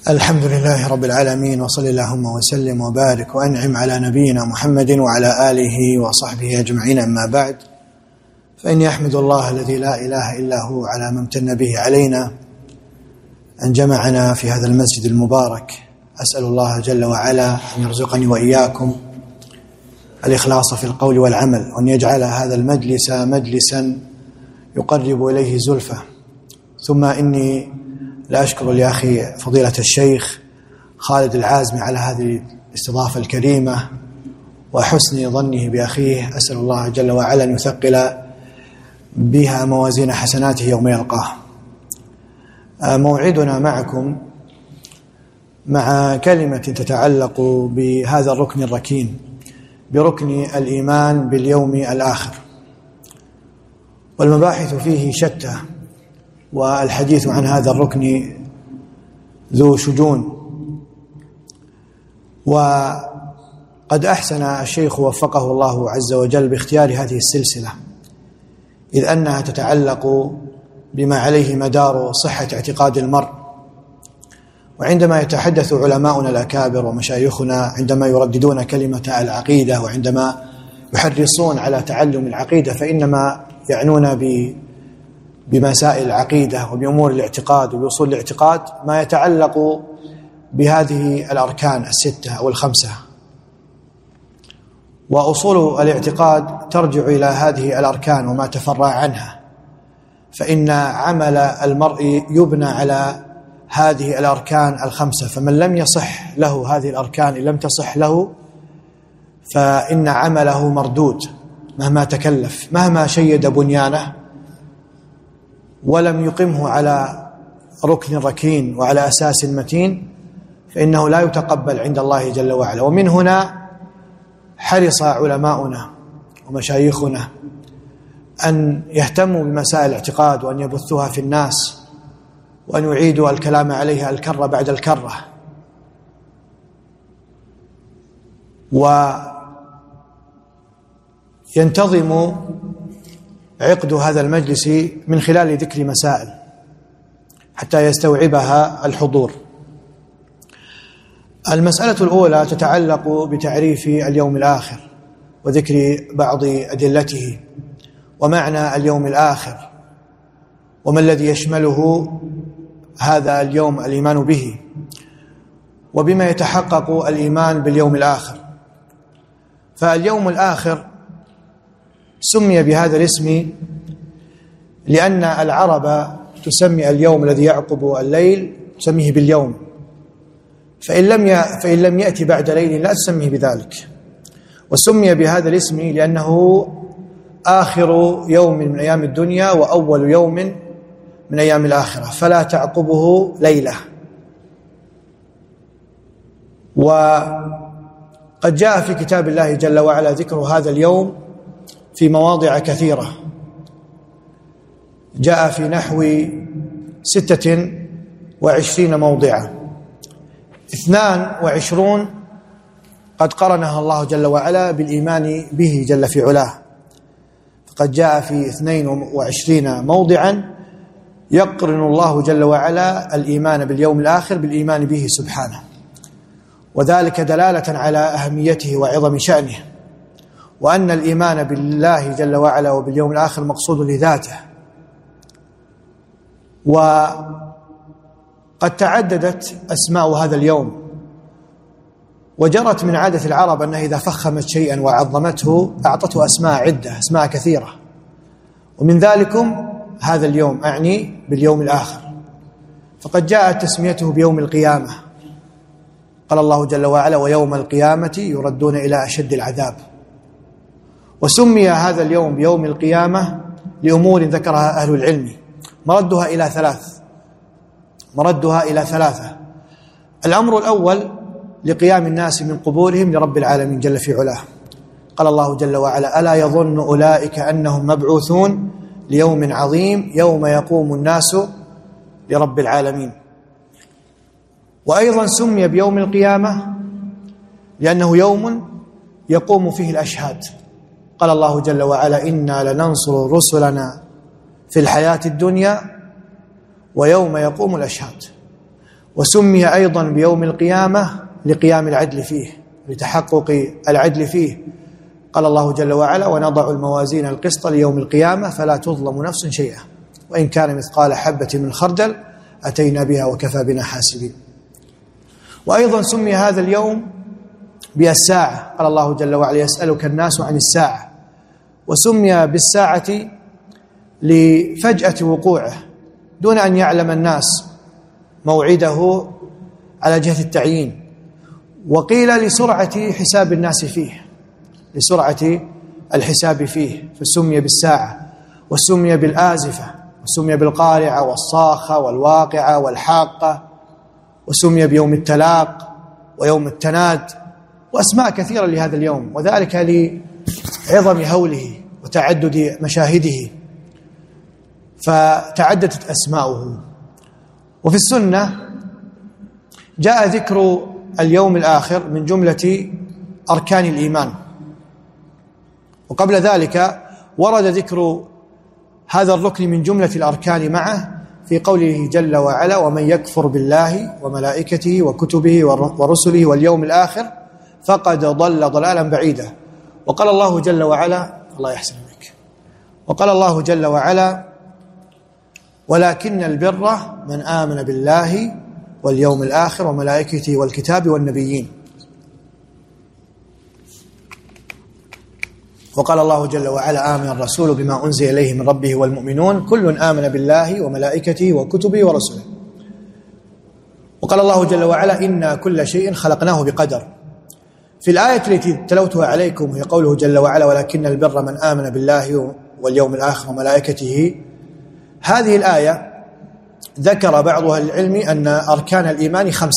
الحمد لله رب العالمين، وصلى اللهم وسلم وبارك وأنعم على نبينا محمد وعلى آله وصحبه أجمعين. أما بعد، فإني أحمد الله الذي لا إله إلا هو على ما امتن به علينا أن جمعنا في هذا المسجد المبارك. أسأل الله جل وعلا أن يرزقني وإياكم الإخلاص في القول والعمل، وأن يجعل هذا المجلس مجلسا يقرب إليه زلفة. ثم إني لا أشكر لأخي فضيلة الشيخ خالد العازمي على هذه الاستضافة الكريمة وحسن ظنه بأخيه. أسأل الله جل وعلا أن يثقل بها موازين حسناته يوم يلقاه. موعدنا معكم مع كلمة تتعلق بهذا الركن الركين، بركن الإيمان باليوم الآخر، والمباحث فيه شتى، والحديث عن هذا الركن ذو شجون. وقد أحسن الشيخ وفقه الله عز وجل باختيار هذه السلسلة، إذ أنها تتعلق بما عليه مدار صحة اعتقاد المرء. وعندما يتحدث علماؤنا الأكابر ومشايخنا عندما يرددون كلمة العقيدة، وعندما يحرصون على تعلم العقيدة، فإنما يعنون بمسائل العقيدة وبأمور الاعتقاد وبأصول الاعتقاد ما يتعلق بهذه الأركان الستة أو الخمسة. وأصول الاعتقاد ترجع إلى هذه الأركان وما تفرع عنها، فإن عمل المرء يبنى على هذه الأركان الخمسة. فمن لم يصح له هذه الأركان، إن لم تصح له، فإن عمله مردود مهما تكلف، مهما شيد بنيانه ولم يقمه على ركن ركين وعلى أساس متين، فإنه لا يتقبل عند الله جل وعلا. ومن هنا حرص علماؤنا ومشايخنا أن يهتموا بمسائل الاعتقاد، وأن يبثوها في الناس، وأن يعيدوا الكلام عليها الكرة بعد الكرة. وينتظم عقد هذا المجلس من خلال ذكر مسائل حتى يستوعبها الحضور. المسألة الأولى تتعلق بتعريف اليوم الآخر وذكر بعض أدلته ومعنى اليوم الآخر، وما الذي يشمله هذا اليوم الإيمان به، وبما يتحقق الإيمان باليوم الآخر. فاليوم الآخر سمي بهذا الاسم لأن العرب تسمي اليوم الذي يعقب الليل تسميه باليوم، فإن لم يأتي بعد ليل لا تسميه بذلك. وسمي بهذا الاسم لأنه آخر يوم من أيام الدنيا وأول يوم من أيام الآخرة، فلا تعقبه ليلة. وقد جاء في كتاب الله جل وعلا ذكر هذا اليوم في مواضع كثيرة، جاء في نحو 26 موضعا، 22 قد قرنها الله جل وعلا بالإيمان به جل في علاه. فقد جاء في 22 موضعا يقرن الله جل وعلا الإيمان باليوم الآخر بالإيمان به سبحانه، وذلك دلالة على أهميته وعظم شأنه، وأن الإيمان بالله جل وعلا وباليوم الآخر مقصود لذاته. وقد تعددت أسماء هذا اليوم، وجرت من عادة العرب أنها إذا فخمت شيئا وعظمته أعطته أسماء عدة، أسماء كثيرة، ومن ذلكم هذا اليوم، أعني باليوم الآخر. فقد جاءت تسميته بيوم القيامة، قال الله جل وعلا: ويوم القيامة يردون إلى أشد العذاب. وسمي هذا اليوم بيوم القيامة لأمور ذكرها أهل العلم، مردها إلى ثلاثة. الأمر الأول لقيام الناس من قبورهم لرب العالمين جل في علاه. قال الله جل وعلا: ألا يظن أولئك أنهم مبعوثون ليوم عظيم يوم يقوم الناس لرب العالمين. وأيضا سمي بيوم القيامة لأنه يوم يقوم فيه الأشهاد. قال الله جل وعلا: إنا لننصر رسلنا في الحياة الدنيا ويوم يقوم الأشهاد. وسمي أيضا بيوم القيامة لقيام العدل فيه، لتحقق العدل فيه. قال الله جل وعلا: ونضع الموازين القسط ليوم القيامة فلا تظلم نفس شيئا وإن كان مثقال حبة من خردل أتينا بها وكفى بنا حاسبين. وأيضا سمي هذا اليوم بالساعة، قال الله جل وعلا: يسألك الناس عن الساعة، وسمي بالساعة لفجأة وقوعه دون أن يعلم الناس موعده على جهة التعيين، وقيل لسرعة حساب الناس فيه، لسرعة الحساب فيه، فسمي بالساعة. وسمي بالآزفة، وسمي بالقارعة والصاخة والواقعة والحاقة، وسمي بيوم التلاق ويوم التناد، وأسماء كثيرة لهذا اليوم، وذلك لعظم هوله وتعدد مشاهده، فتعددت أسماؤه. وفي السنة جاء ذكر اليوم الآخر من جملة أركان الإيمان، وقبل ذلك ورد ذكر هذا الركن من جملة الأركان معه في قوله جل وعلا: ومن يكفر بالله وملائكته وكتبه ورسله واليوم الآخر فقد ضل ضلالا بعيدا. وقال الله جل وعلا: الله يحسن بك، وقال الله جل وعلا: ولكن البر من آمن بالله واليوم الآخر وملائكته والكتاب والنبيين. وقال الله جل وعلا: آمن الرسول بما أنزل إليه من ربه والمؤمنون كل آمن بالله وملائكته وكتبه ورسله. وقال الله جل وعلا: إنا كل شيء خلقناه بقدر. في الآية التي تلوتها عليكم هي قوله جل وعلا: ولكن البر من آمن بالله واليوم الآخر وملائكته. هذه الآية ذكر بعض أهل العلم أن أركان الإيمان 5،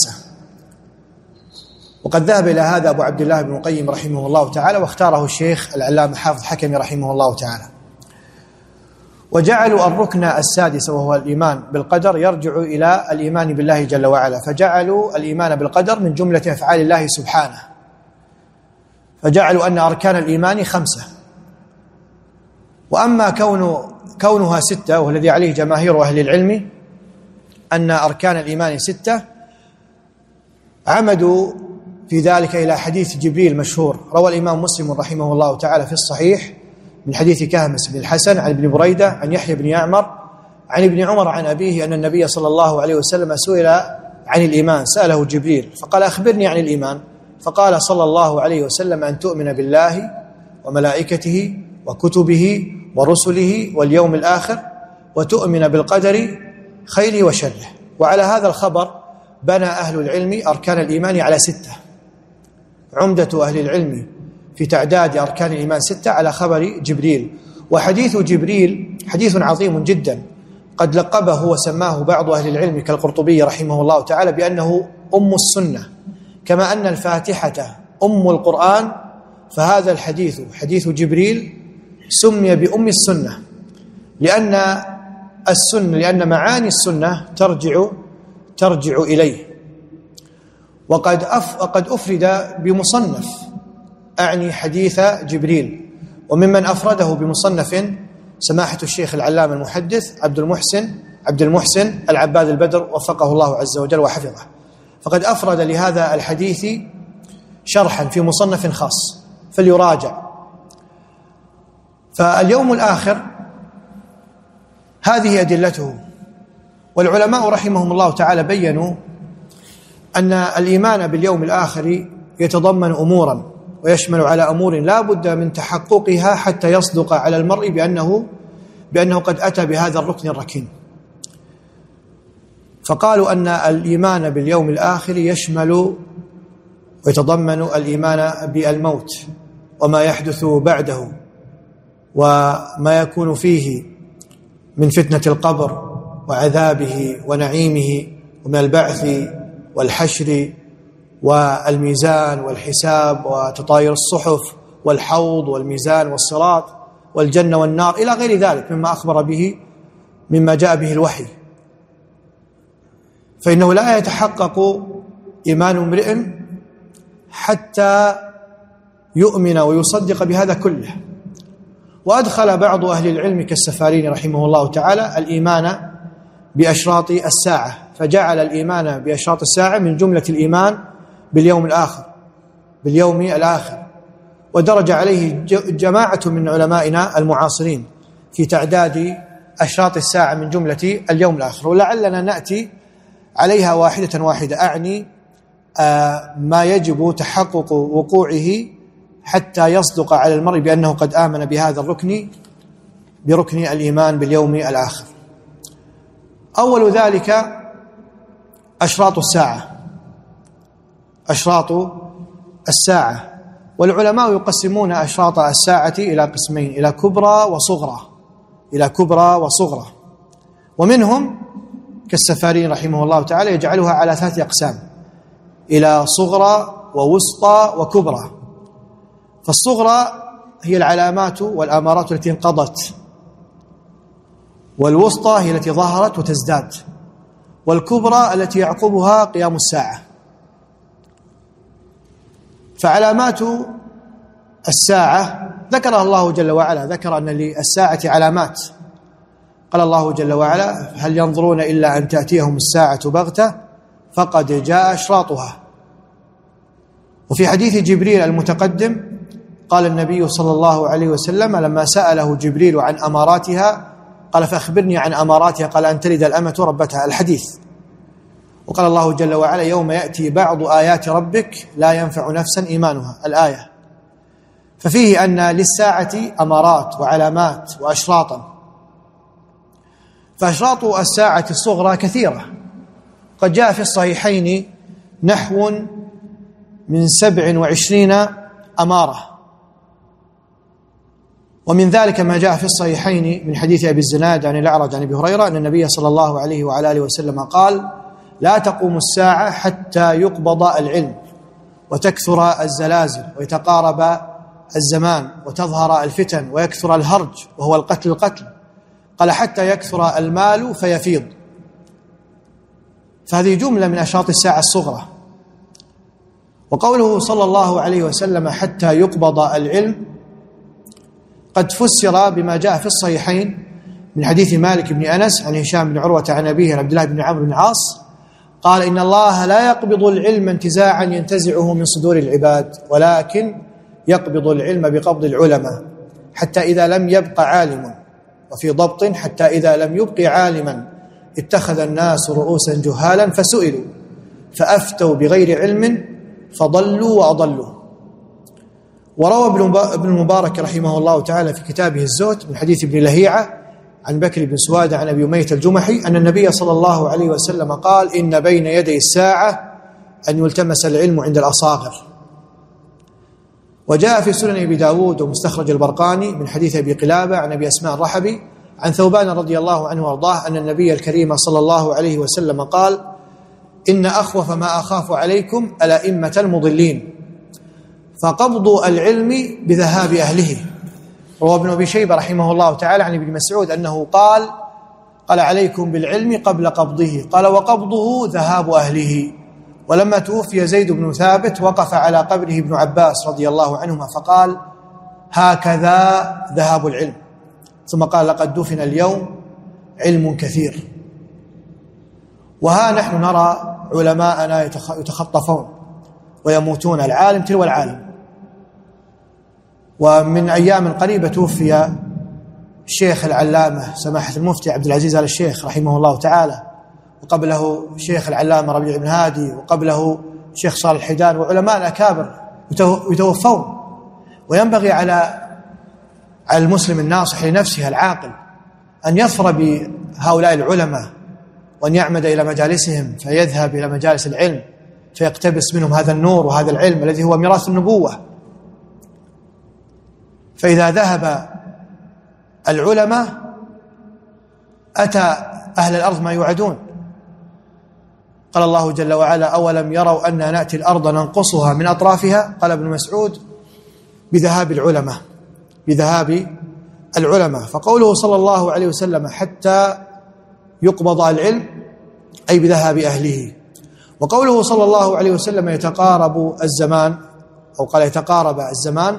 وقد ذهب إلى هذا أبو عبد الله بن القيم رحمه الله تعالى، واختاره الشيخ العلامة حافظ حكمي رحمه الله تعالى. وجعلوا الركن السادس وهو الإيمان بالقدر يرجع إلى الإيمان بالله جل وعلا، فجعلوا الإيمان بالقدر من جملة أفعال الله سبحانه، فجعلوا أن أركان الإيمان 5. وأما كونها 6 والذي عليه جماهير أهل العلم أن أركان الإيمان 6، عمدوا في ذلك إلى حديث جبريل مشهور روى الإمام مسلم رحمه الله تعالى في الصحيح من حديث كهمس بن الحسن عن ابن بريدة عن يحيى بن يعمر عن ابن عمر عن أبيه أن النبي صلى الله عليه وسلم سئل عن الإيمان، سأله جبريل فقال: أخبرني عن الإيمان. فقال صلى الله عليه وسلم: أن تؤمن بالله وملائكته وكتبه ورسله واليوم الآخر وتؤمن بالقدر خيره وشره. وعلى هذا الخبر بنى أهل العلم أركان الإيمان على 6. عمدة أهل العلم في تعداد أركان الإيمان 6 على خبر جبريل. وحديث جبريل حديث عظيم جدا، قد لقبه وسماه بعض أهل العلم كالقرطبي رحمه الله تعالى بأنه أم السنة، كما أن الفاتحة أم القرآن، فهذا الحديث حديث جبريل سمي بأم السنة لأن معاني السنة ترجع إليه. وقد أفرد بمصنف أعني حديث جبريل، وممن أفرده بمصنف سماحة الشيخ العلامة المحدث عبد المحسن العباد البدر وفقه الله عز وجل وحفظه، فقد أفرد لهذا الحديث شرحا في مصنف خاص فليراجع. فاليوم الآخر هذه أدلته. والعلماء رحمهم الله تعالى بيّنوا أن الإيمان باليوم الآخر يتضمن أمورا ويشمل على أمور لا بد من تحققها حتى يصدق على المرء بأنه قد أتى بهذا الركن الركين. فقالوا أن الإيمان باليوم الآخر يشمل ويتضمن الإيمان بالموت وما يحدث بعده وما يكون فيه من فتنة القبر وعذابه ونعيمه، ومن البعث والحشر والميزان والحساب وتطاير الصحف والحوض والميزان والصراط والجنة والنار إلى غير ذلك مما أخبر به مما جاء به الوحي. فإنه لا يتحقق إيمان امرئ حتى يؤمن ويصدق بهذا كله. وأدخل بعض أهل العلم كالسفاريني رحمه الله تعالى الإيمان بأشراط الساعة، فجعل الإيمان بأشراط الساعة من جملة الإيمان باليوم الآخر، ودرج عليه جماعة من علمائنا المعاصرين في تعداد أشراط الساعة من جملة اليوم الآخر، ولعلنا نأتي عليها واحدة واحدة، أعني ما يجب تحقق وقوعه حتى يصدق على المرء بأنه قد آمن بهذا الركن، بركن الإيمان باليوم الآخر. أول ذلك أشراط الساعة، والعلماء يقسمون أشراط الساعة إلى قسمين، إلى كبرى وصغرى، ومنهم كالسفارين رحمه الله تعالى يجعلها على 3 أقسام، إلى صغرى ووسطى وكبرى. فالصغرى هي العلامات والآمارات التي انقضت، والوسطى هي التي ظهرت وتزداد، والكبرى التي يعقبها قيام الساعة. فعلامات الساعة ذكرها الله جل وعلا، ذكر أن للساعة علامات، قال الله جل وعلا: هل ينظرون إلا أن تأتيهم الساعة بغتة فقد جاء أشراطها. وفي حديث جبريل المتقدم قال النبي صلى الله عليه وسلم لما سأله جبريل عن أماراتها قال: فأخبرني عن أماراتها، قال: أن تلد الأمة ربتها، الحديث. وقال الله جل وعلا: يوم يأتي بعض آيات ربك لا ينفع نفسا إيمانها، الآية. ففيه أن للساعة أمارات وعلامات وأشراطا. فأشراط الساعة الصغرى كثيرة، قد جاء في الصحيحين نحو من 27 أمارة، ومن ذلك ما جاء في الصحيحين من حديث أبي الزناد عن الأعرج عن أبي هريرة أن النبي صلى الله عليه وعلى آله وسلم قال: لا تقوم الساعة حتى يقبض العلم وتكثر الزلازل ويتقارب الزمان وتظهر الفتن ويكثر الهرج وهو القتل، قال: حتى يكثر المال فيفيض. فهذه جملة من أشراط الساعة الصغرى. وقوله صلى الله عليه وسلم حتى يقبض العلم قد فسر بما جاء في الصحيحين من حديث مالك بن أنس عن هشام بن عروة عن أبيه عن عبد الله بن عمرو بن العاص قال: إن الله لا يقبض العلم انتزاعا ينتزعه من صدور العباد، ولكن يقبض العلم بقبض العلماء حتى إذا لم يبق عالم، وفي ضبط حتى إذا لم يبق عالما اتخذ الناس رؤوسا جهالا فسئلوا فأفتوا بغير علم فضلوا وأضلوا. وروى ابن المبارك رحمه الله تعالى في كتابه الزهد من حديث ابن لهيعة عن بكر بن سواد عن أبي أمية الجمحي أن النبي صلى الله عليه وسلم قال: إن بين يدي الساعة أن يلتمس العلم عند الأصاغر. وجاء في سنن أبي داود ومستخرج البرقاني من حديث أبي قلابة عن أبي أسماء الرحبي عن ثوبان رضي الله عنه وارضاه أن النبي الكريم صلى الله عليه وسلم قال: إن أخوف ما أخاف عليكم الأئمة المضلين، فقبض العلم بذهاب أهله. روى ابن أبي شيبة رحمه الله تعالى عن ابن مسعود أنه قال: عليكم بالعلم قبل قبضه، قال: وقبضه ذهاب أهله. ولما توفي زيد بن ثابت وقف على قبره ابن عباس رضي الله عنهما فقال: هكذا ذهاب العلم. ثم قال: لقد دفن اليوم علم كثير. وها نحن نرى علماءنا يتخطفون ويموتون، العالم تلو العالم. ومن أيام قريبة توفي الشيخ العلامة سماحة المفتي عبد العزيز آل الشيخ رحمه الله تعالى، وقبله الشيخ العلامة ربيع بن هادي، وقبله الشيخ صالح الحيدان، وعلماء الأكابر يتوفون. وينبغي على المسلم الناصح لنفسه العاقل أن يظفر بهؤلاء العلماء وأن يعمد إلى مجالسهم، فيذهب إلى مجالس العلم فيقتبس منهم هذا النور وهذا العلم الذي هو ميراث النبوة. فإذا ذهب العلماء أتى أهل الأرض ما يوعدون. قال الله جل وعلا: أولم يروا أننا نأتي الأرض ننقصها من أطرافها، قال ابن مسعود: بذهاب العلماء. فقوله صلى الله عليه وسلم حتى يقبض العلم أي بذهاب أهله. وقوله صلى الله عليه وسلم يتقارب الزمان، أو قال يتقارب الزمان،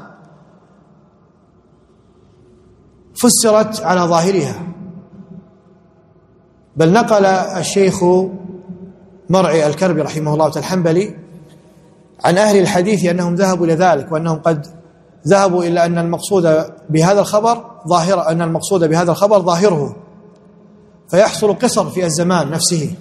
فسرت على ظاهرها، بل نقل الشيخ مرعي الكربي رحمه الله الحنبلي عن أهل الحديث أنهم ذهبوا إلى ذلك، وأنهم قد ذهبوا إلى أن المقصود بهذا الخبر ظاهره، فيحصل قصر في الزمان نفسه.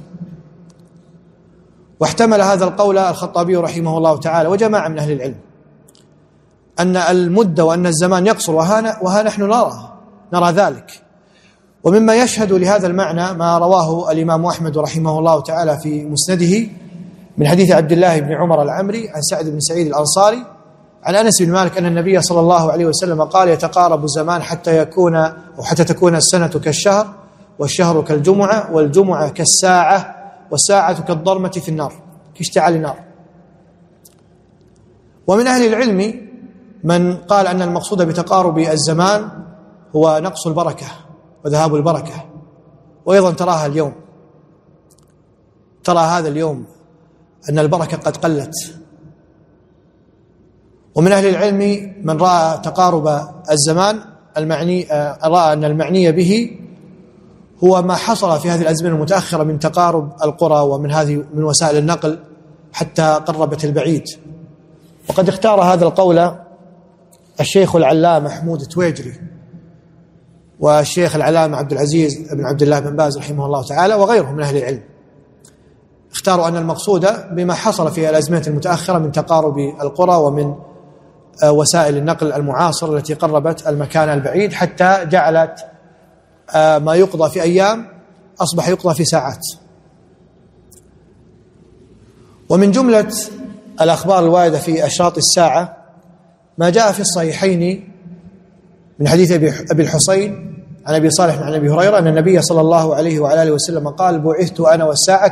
واحتمل هذا القول الخطابي رحمه الله تعالى وجماعة من أهل العلم أن المدة وأن الزمان يقصر، وها نحن نرى ذلك. ومما يشهد لهذا المعنى ما رواه الإمام أحمد رحمه الله تعالى في مسنده من حديث عبد الله بن عمر العمري عن سعد بن سعيد الأنصاري عن أنس بن مالك أن النبي صلى الله عليه وسلم قال: يتقارب الزمان حتى تكون السنة كالشهر، والشهر كالجمعة، والجمعة كالساعة، والساعة كالضرمة في النار، كاشتعال النار. ومن أهل العلم من قال أن المقصود بتقارب الزمان هو نقص البركة وذهاب البركة. وأيضا ترى هذا اليوم أن البركة قد قلت. ومن أهل العلم من رأى تقارب الزمان رأى أن المعني به هو ما حصل في هذه الأزمنة المتأخرة من تقارب القرى من وسائل النقل حتى قربت البعيد. وقد اختار هذا القول الشيخ العلامة محمود التويجري والشيخ العلامة عبد العزيز بن عبد الله بن باز رحمه الله تعالى وغيرهم من أهل العلم. اختاروا أن المقصود بما حصل في الأزمنة المتأخرة من تقارب القرى ومن وسائل النقل المعاصرة التي قربت المكان البعيد حتى جعلت ما يقضى في أيام أصبح يقضى في ساعات. ومن جملة الأخبار الواردة في أشراط الساعة ما جاء في الصحيحين من حديث أبي الحصين عن أبي صالح عن أبي هريرة أن النبي صلى الله عليه وعلى آله وسلم قال: بعثت أنا والساعة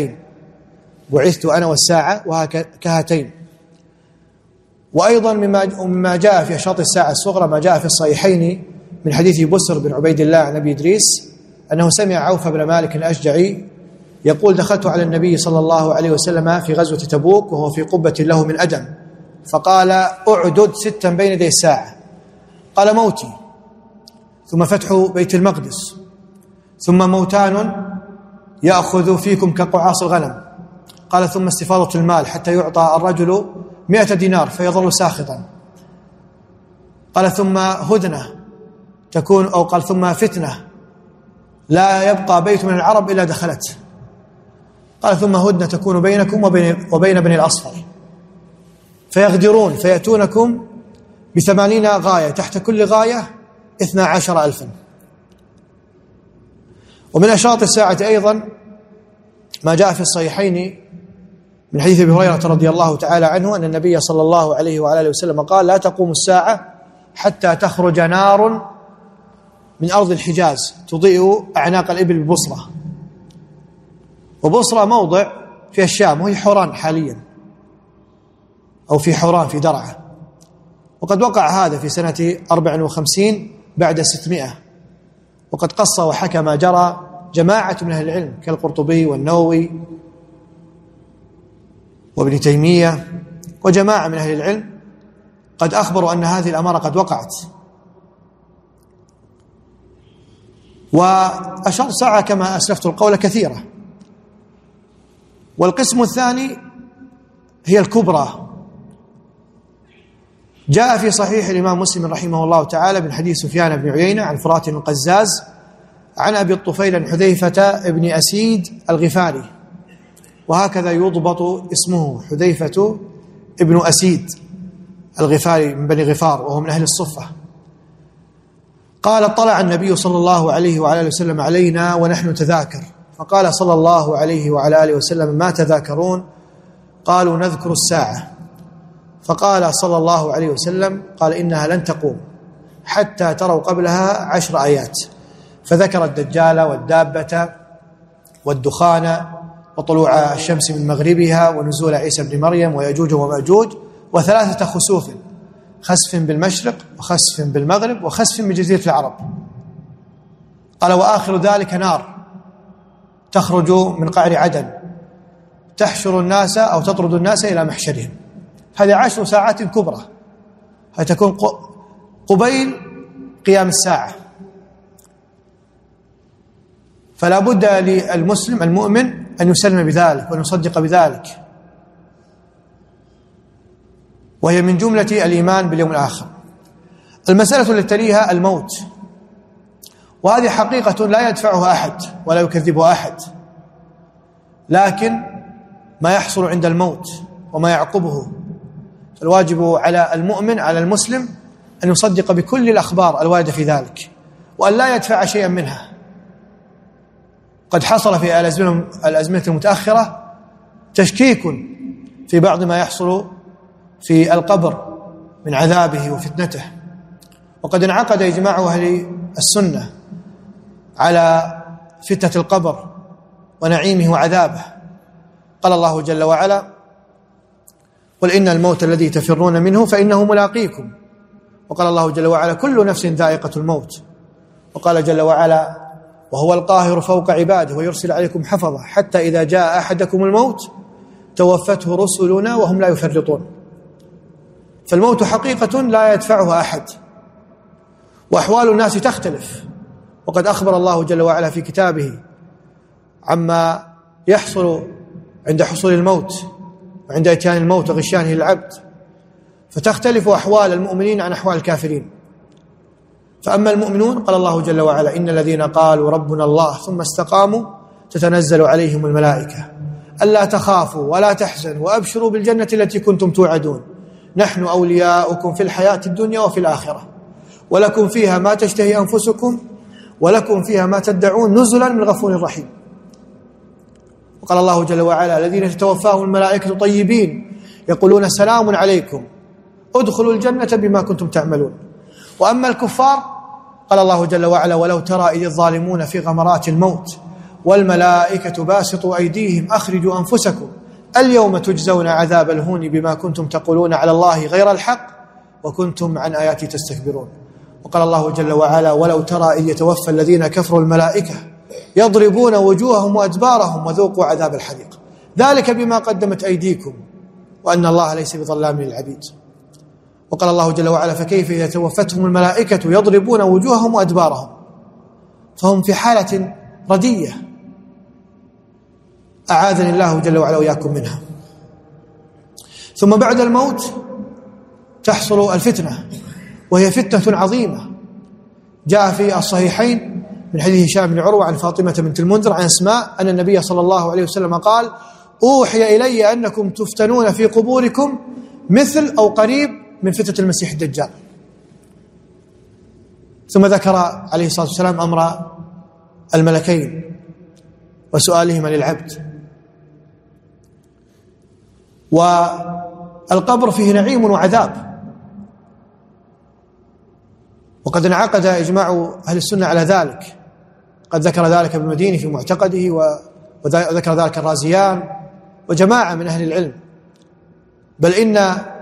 كهاتين. وأيضا مما جاء في أشراط الساعة الصغرى ما جاء في الصحيحين من حديث بسر بن عبيد الله عن أبي إدريس أنه سمع عوف بن مالك الأشجعي يقول: دخلت على النبي صلى الله عليه وسلم في غزوة تبوك وهو في قبة له من أدم، فقال: أعدد 6 بين يدي الساعة. قال: موتي، ثم فتح بيت المقدس، ثم موتان يأخذ فيكم كقعاص الغنم. قال: ثم استفاضة المال حتى يعطى الرجل 100 دينار فيظل ساخطا. قال: ثم هدنة تكون، أو قال: ثم فتنة لا يبقى بيت من العرب إلا دخلته. قال: ثم هدنة تكون بينكم وبين بني الأصفر فيغدرون فيأتونكم ب80 غاية، تحت كل غاية 12,000. ومن أشراط الساعة أيضا ما جاء في الصحيحين من حديث أبي هريرة رضي الله تعالى عنه أن النبي صلى الله عليه وعلى آله وسلم قال: لا تقوم الساعة حتى تخرج نار من أرض الحجاز تضيء أعناق الإبل ببصرة. وبصرة موضع في الشام وهي حوران حاليا، أو في حوران في درعا. وقد وقع هذا في سنة 54 بعد 600. وقد قص وحكى ما جرى جماعة من أهل العلم كالقرطبي والنووي وابن تيمية وجماعة من أهل العلم قد أخبروا أن هذه الأمارة قد وقعت. وأشراط الساعة كما أسلفت القول كثيرة. والقسم الثاني هي الكبرى. جاء في صحيح الإمام مسلم رحمه الله تعالى من حديث سفيان بن عيينة عن فرات القزاز عن أبي الطفيل عن حذيفة بن أسيد الغفاري، وهكذا يضبط اسمه، حذيفة ابن أسيد الغفاري من بني غفار وهو من أهل الصفة. قال: طلع النبي صلى الله عليه وعلى آله وسلم علينا ونحن نتذاكر، فقال صلى الله عليه وعلى آله وسلم: ما تذاكرون؟ قالوا: نذكر الساعة. فقال صلى الله عليه وسلم: قال: إنها لن تقوم حتى تروا قبلها 10 آيات. فذكر الدجال والدابة والدخان وطلوع الشمس من مغربها ونزول عيسى بن مريم ويأجوج ومأجوج، و3 خسوف: خسف بالمشرق وخسف بالمغرب وخسف بجزيرة العرب. قال: وآخر ذلك نار تخرج من قعر عدن تحشر الناس أو تطرد الناس إلى محشرهم. هذه 10 ساعات كبرى هتكون قبيل قيام الساعة. فلا بد للمسلم المؤمن أن يسلم بذلك وأن يصدق بذلك، وهي من جملة الإيمان باليوم الآخر. المسألة التي تليها الموت، وهذه حقيقة لا يدفعها أحد ولا يكذبها أحد، لكن ما يحصل عند الموت وما يعقبه، الواجب على المؤمن على المسلم أن يصدق بكل الأخبار الواردة في ذلك، وأن لا يدفع شيئا منها. قد حصل في الأزمنة المتأخرة تشكيك في بعض ما يحصل في القبر من عذابه وفتنته، وقد انعقد إجماع أهل السنة على فتنة القبر ونعيمه وعذابه. قال الله جل وعلا: قل إن الموت الذي تفرون منه فإنه ملاقيكم. وقال الله جل وعلا: كل نفس ذائقة الموت. وقال جل وعلا: وهو القاهر فوق عباده ويرسل عليكم حفظة حتى إذا جاء أحدكم الموت توفته رسلنا وهم لا يفرطون. فالموت حقيقة لا يدفعها أحد، وأحوال الناس تختلف، وقد أخبر الله جل وعلا في كتابه عما يحصل عند حصول الموت وعند إتيان الموت وغشيانه للعبد، فتختلف أحوال المؤمنين عن أحوال الكافرين. فأما المؤمنون قال الله جل وعلا: إن الذين قالوا ربنا الله ثم استقاموا تتنزل عليهم الملائكة ألا تخافوا ولا تحزنوا وأبشروا بالجنة التي كنتم توعدون نحن أولياؤكم في الحياة الدنيا وفي الآخرة ولكم فيها ما تشتهي أنفسكم ولكم فيها ما تدعون نزلا من غفور رحيم. وقال الله جل وعلا: الذين تتوفاهم الملائكة طيبين يقولون سلام عليكم ادخلوا الجنة بما كنتم تعملون. وأما الكفار قال الله جل وعلا: ولو ترى إذ الظالمون في غمرات الموت والملائكة باسطوا أيديهم أخرجوا أنفسكم اليوم تجزون عذاب الهون بما كنتم تقولون على الله غير الحق وكنتم عن آياتي تستكبرون. وقال الله جل وعلا: ولو ترى إذ يتوفى الذين كفروا الملائكة يضربون وجوههم وأدبارهم وذوقوا عذاب الحريق ذلك بما قدمت أيديكم وأن الله ليس بظلام للعبيد. وقال الله جل وعلا: فكيف إذا توفتهم الملائكة يضربون وجوههم وأدبارهم، فهم في حالة ردية أعاذني الله جل وعلا وإياكم منها. ثم بعد الموت تحصل الفتنة، وهي فتنة عظيمة. جاء في الصحيحين من حديث هشام بن عروة عن فاطمة بنت المنذر عن أسماء أن النبي صلى الله عليه وسلم قال: أوحي إلي أنكم تفتنون في قبوركم مثل أو قريب من فتنة المسيح الدجال. ثم ذكر عليه الصلاة والسلام أمر الملكين وسؤالهما للعبد. والقبر فيه نعيم وعذاب، وقد انعقد إجماع أهل السنة على ذلك. قد ذكر ذلك ابن المديني في معتقده، وذكر ذلك الرازيان وجماعة من أهل العلم. بل إن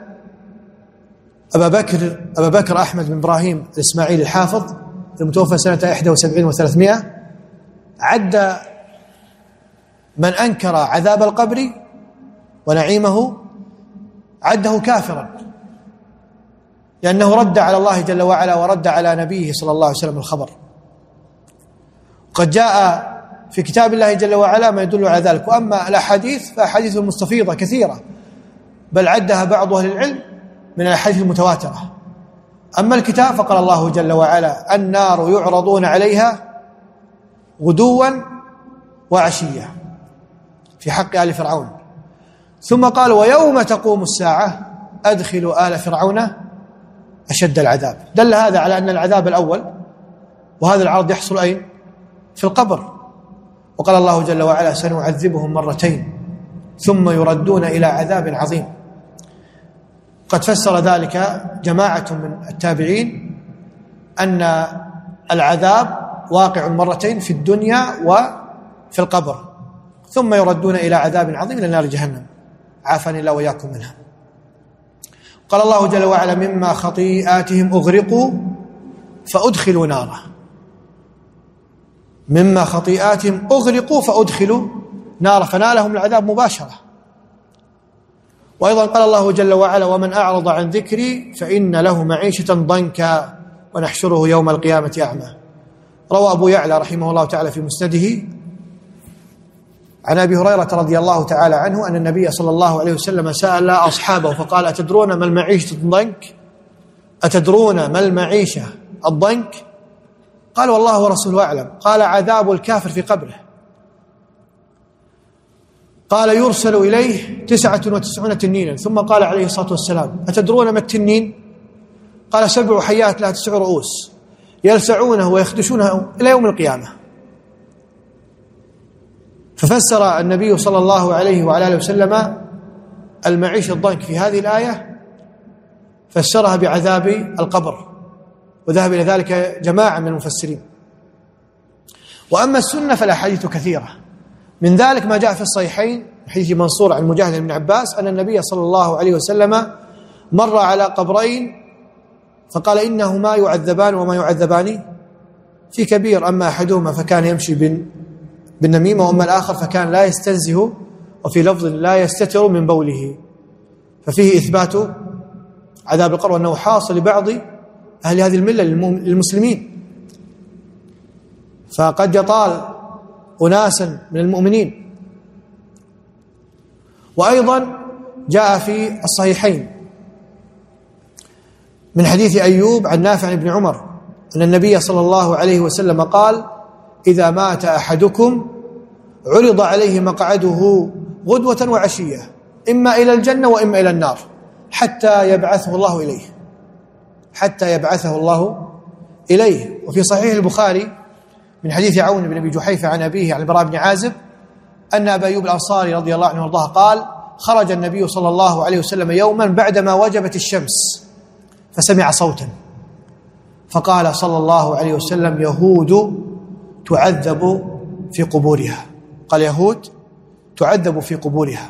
أبا بكر أحمد بن إبراهيم الإسماعيلي الحافظ المتوفى سنة 71 و300 عد من أنكر عذاب القبر ونعيمه عده كافرا، لأنه رد على الله جل وعلا ورد على نبيه صلى الله عليه وسلم الخبر. قد جاء في كتاب الله جل وعلا ما يدل على ذلك. وأما الأحاديث فأحاديث مستفيضة كثيرة، بل عدها بعض أهل العلم من الأحاديث المتواترة. أما الكتاب فقال الله جل وعلا: النار يعرضون عليها غدوا وعشيا في حق آل فرعون. ثم قال: ويوم تقوم الساعة أدخلوا آل فرعون أشد العذاب. دل هذا على أن العذاب الأول وهذا العرض يحصل أين؟ في القبر. وقال الله جل وعلا: سنعذبهم مرتين ثم يردون إلى عذاب عظيم. قد فسر ذلك جماعة من التابعين أن العذاب واقع مرتين في الدنيا وفي القبر، ثم يردون إلى عذاب عظيم إلى نار جهنم، عافاني الله وإياكم منها. قال الله جل وعلا: مما خطيئاتهم أغرقوا فأدخلوا نارا. مما خطيئاتهم أغرقوا فأدخلوا نارا، فنالهم العذاب مباشرة. وأيضا قال الله جل وعلا: ومن أعرض عن ذكري فإن له معيشة ضنكا ونحشره يوم القيامة أعمى. روى أبو يعلى رحمه الله تعالى في مسنده عن أبي هريرة رضي الله تعالى عنه أن النبي صلى الله عليه وسلم سأل أصحابه فقال: أتدرون ما المعيشة الضنك؟ أتدرون ما المعيشة الضنك؟ قال: والله ورسوله أعلم. قال: عذاب الكافر في قبره. قال: يرسل إليه 99 تنينا. ثم قال عليه الصلاة والسلام: أتدرون ما التنين؟ قال: 7 حيات لها 9 رؤوس يلسعونه ويخدشونه إلى يوم القيامة. ففسر النبي صلى الله عليه وعلى آله وسلم المعيشة الضنك في هذه الآية، فسرها بعذاب القبر، وذهب إلى ذلك جماعة من المفسرين. وأما السنة فالأحاديث كثيرة، من ذلك ما جاء في الصحيحين حديث منصور عن مجاهد بن عباس أن النبي صلى الله عليه وسلم مر على قبرين فقال: إنهما يعذبان وما يعذبان في كبير، أما أحدهما فكان يمشي بالنميمة، وأما الآخر فكان لا يستنزه، وفي لفظ لا يستتر من بوله. ففيه إثبات عذاب القبر وأنه حاصل لبعض أهل هذه الملة للمسلمين، فقد يطال أناسا من المؤمنين. وأيضا جاء في الصحيحين من حديث أيوب عن نافع عن ابن عمر أن النبي صلى الله عليه وسلم قال: إذا مات أحدكم عرض عليه مقعده غدوة وعشية، إما إلى الجنة وإما إلى النار، حتى يبعثه الله إليه. وفي صحيح البخاري من حديث عون بن أبي جحيفة عن أبيه عن البراء بن عازب أن أبا أيوب الأنصاري رضي الله عنه وارضاه قال: خرج النبي صلى الله عليه وسلم يوما بعدما وجبت الشمس فسمع صوتا فقال صلى الله عليه وسلم: يهود تعذب في قبورها. قال: يهود تعذب في قبورها.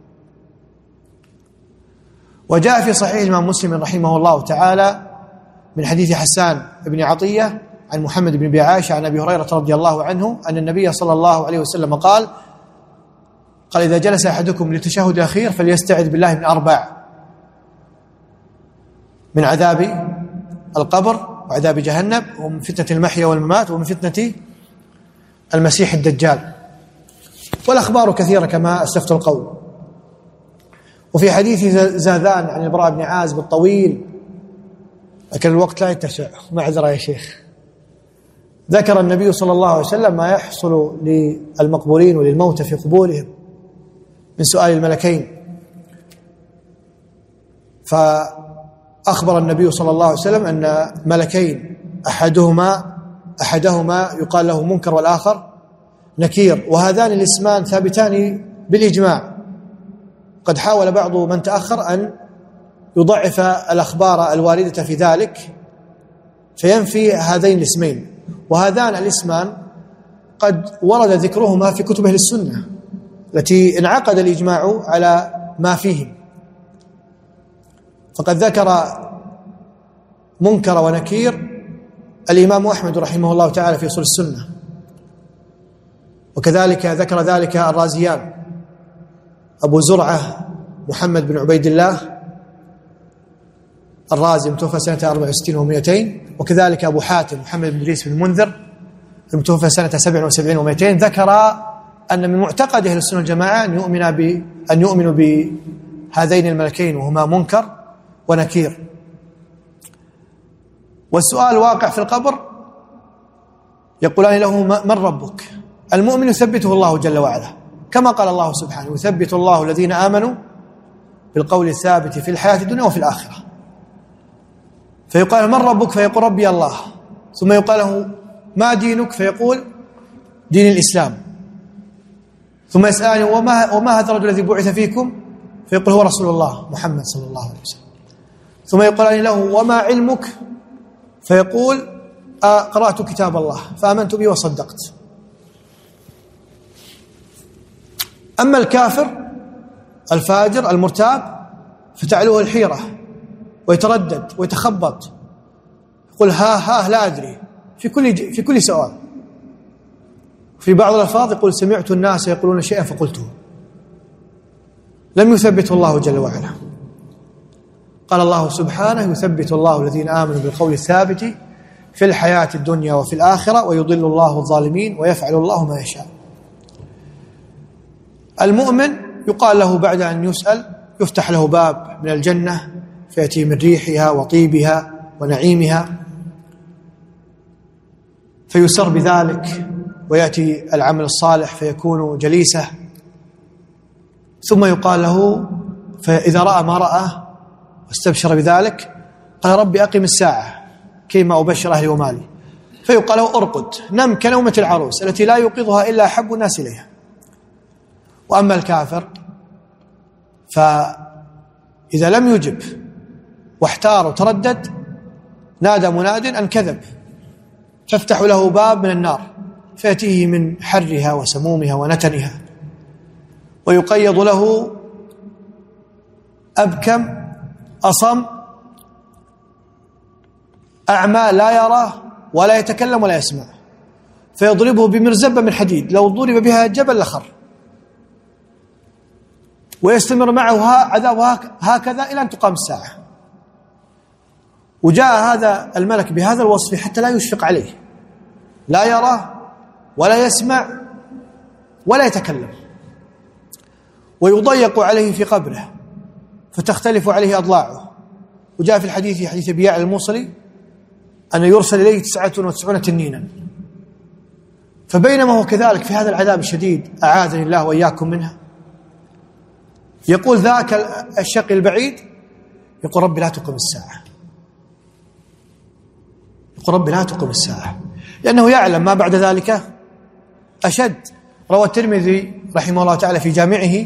وجاء في صحيح الإمام مسلم رحمه الله تعالى من حديث حسان بن عطية عن محمد بن أبي عائشة عن أبي هريرة رضي الله عنه أن النبي صلى الله عليه وسلم قال: إذا جلس أحدكم للتشهد الأخير فليستعذ بالله من 4: من عذاب القبر وعذاب جهنم، ومن فتنة المحيا والممات، ومن فتنة المسيح الدجال. والأخبار كثيرة كما أسلفت القول. وفي حديث زاذان عن البراء بن عازب الطويل، لكن الوقت لا يتسع، معذرة يا شيخ، ذكر النبي صلى الله عليه وسلم ما يحصل للمقبورين وللموتى في قبورهم من سؤال الملكين. فأخبر النبي صلى الله عليه وسلم أن ملكين أحدهما يقال له منكر والآخر نكير، وهذان الاسمان ثابتان بالإجماع. قد حاول بعض من تأخر أن يضعف الأخبار الواردة في ذلك فينفي هذين الاسمين، وهذان الاسمان قد ورد ذكرهما في كتب أهل السنة التي انعقد الإجماع على ما فيهم. فقد ذكر منكر ونكير الإمام أحمد رحمه الله تعالى في أصول السنة، وكذلك ذكر ذلك الرازيان أبو زرعة محمد بن عبيد الله الرازي المتوفى سنة 64 و200، وكذلك أبو حاتم محمد بن إدريس بن المنذر المتوفى سنة 77 و200. ذكر أن من معتقد أهل السنة والجماعة أن يؤمنوا بهذين الملكين وهما منكر ونكير. والسؤال واقع في القبر، يقولان له: من ربك؟ المؤمن يثبته الله جل وعلا، كما قال الله سبحانه: يثبت الله الذين آمنوا بالقول الثابت في الحياة الدنيا وفي الآخرة. فيقال: من ربك؟ فيقول: ربي الله. ثم يقال له: ما دينك؟ فيقول: دين الإسلام. ثم يسألني: وما هذا الرجل الذي بعث فيكم؟ فيقول: هو رسول الله محمد صلى الله عليه وسلم. ثم يقال له: وما علمك؟ فيقول: قرأت كتاب الله فآمنت به وصدقت. أما الكافر الفاجر المرتاب فتعلوه الحيرة ويتردد ويتخبط، يقول: ها لا أدري، في كل سؤال. في بعض الألفاظ يقول: سمعت الناس يقولون شيئا فقلته. لم يثبته الله جل وعلا. قال الله سبحانه: يثبت الله الذين آمنوا بالقول الثابت في الحياة الدنيا وفي الآخرة ويضل الله الظالمين ويفعل الله ما يشاء. المؤمن يقال له بعد أن يسأل يفتح له باب من الجنة فيأتي من ريحها وطيبها ونعيمها فيسر بذلك، ويأتي العمل الصالح فيكون جليسه، ثم يقال له فإذا رأى ما رأى واستبشر بذلك قال ربي أقم الساعة كيما أبشر أهلي ومالي، فيقال له أرقد نم كنومة العروس التي لا يوقظها إلا أحب الناس إليها. وأما الكافر فإذا لم يجب واحتار وتردد نادى مناد أن كذب، فافتح له باب من النار فيأتيه من حرها وسمومها ونتنها، ويقيض له أبكم أصم أعمى لا يرى ولا يتكلم ولا يسمع، فيضربه بمرزبة من حديد لو ضرب بها الجبل لخر، ويستمر معه عذابه هكذا إلى أن تقام الساعة. وجاء هذا الملك بهذا الوصف حتى لا يشفق عليه، لا يرى ولا يسمع ولا يتكلم، ويضيق عليه في قبره فتختلف عليه أضلاعه. وجاء في الحديث في حديث أبي يعلى الموصلي أن يرسل إليه 99 تنينا، فبينما هو كذلك في هذا العذاب الشديد أعاذني الله وإياكم منها، يقول ذاك الشقي البعيد يقول ربي لا تقم الساعة، يقول ربي لا تقم الساعة، لأنه يعلم ما بعد ذلك أشد. روى الترمذي رحمه الله تعالى في جامعه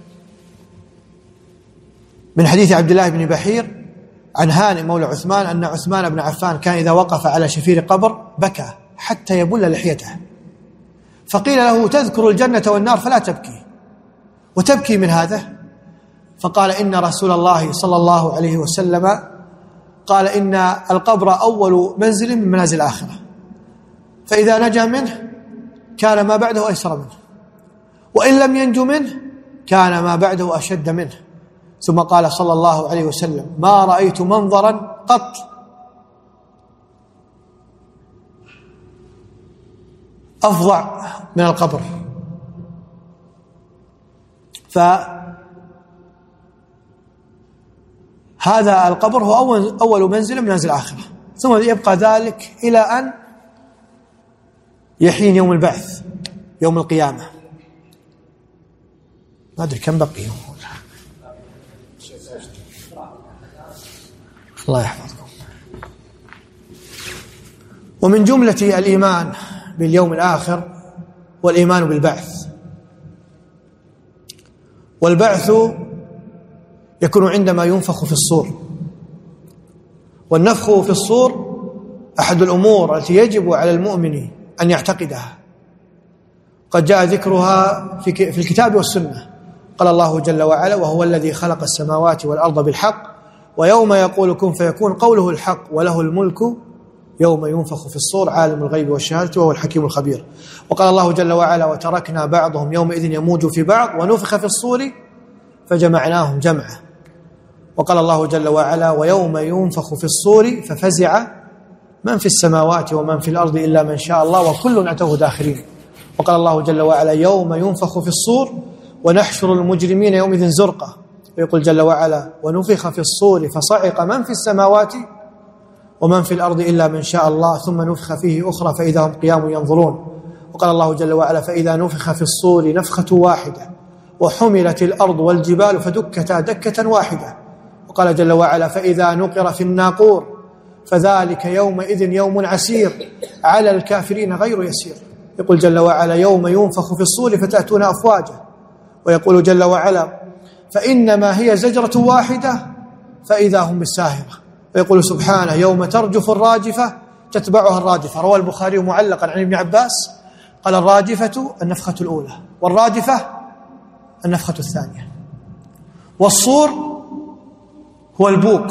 من حديث عبد الله بن بحير عن هانئ مولى عثمان أن عثمان بن عفان كان إذا وقف على شفير قبر بكى حتى يبل لحيته، فقيل له تذكر الجنة والنار فلا تبكي، وتبكي من هذا؟ فقال إن رسول الله صلى الله عليه وسلم قال إن القبر أول منزل من منازل الآخرة، فإذا نجا منه كان ما بعده أيسر منه، وإن لم ينجو منه كان ما بعده أشد منه. ثم قال صلى الله عليه وسلم ما رأيت منظرا قط أفظع من القبر. فهذا القبر هو أول منزل من منازل الآخرة، ثم يبقى ذلك إلى أن يحين يوم البعث يوم القيامة. ما أدري كم بقي، الله يحفظكم. ومن جملة الإيمان باليوم الآخر والإيمان بالبعث، والبعث يكون عندما ينفخ في الصور، والنفخ في الصور أحد الأمور التي يجب على المؤمن أن يعتقدها، قد جاء ذكرها في الكتاب والسنة. قال الله جل وعلا وهو الذي خلق السماوات والأرض بالحق ويوم يقول كن فيكون قوله الحق وله الملك يوم ينفخ في الصور عالم الغيب والشهادة وهو الحكيم الخبير. وقال الله جل وعلا وتركنا بعضهم يومئذ يموج في بعض ونفخ في الصور فجمعناهم جمعا. وقال الله جل وعلا ويوم ينفخ في الصور ففزع من في السماوات ومن في الأرض إلا من شاء الله وكل أتوه داخرين. وقال الله جل وعلا يوم ينفخ في الصور ونحشر المجرمين يومئذ زرقا. ويقول جل وعلا ونفخ في الصور فصعق من في السماوات ومن في الأرض إلا من شاء الله ثم نفخ فيه أخرى فإذا هم قيام ينظرون. وقال الله جل وعلا فإذا نفخ في الصور نفخة واحدة وحملت الأرض والجبال فدكتا دكة واحدة. وقال جل وعلا فإذا نقر في الناقور فذلك يومئذ يوم عسير على الكافرين غير يسير. يقول جل وعلا يوم ينفخ في الصور فتأتون أفواجا. ويقول جل وعلا فإنما هي زجرة واحدة فإذا هم بالساهرة. ويقول سبحانه يوم ترجف الراجفة تتبعها الرادفة. روى البخاري معلقا عن ابن عباس قال الراجفة النفخة الأولى والرادفة النفخة الثانية. والصور هو البوق.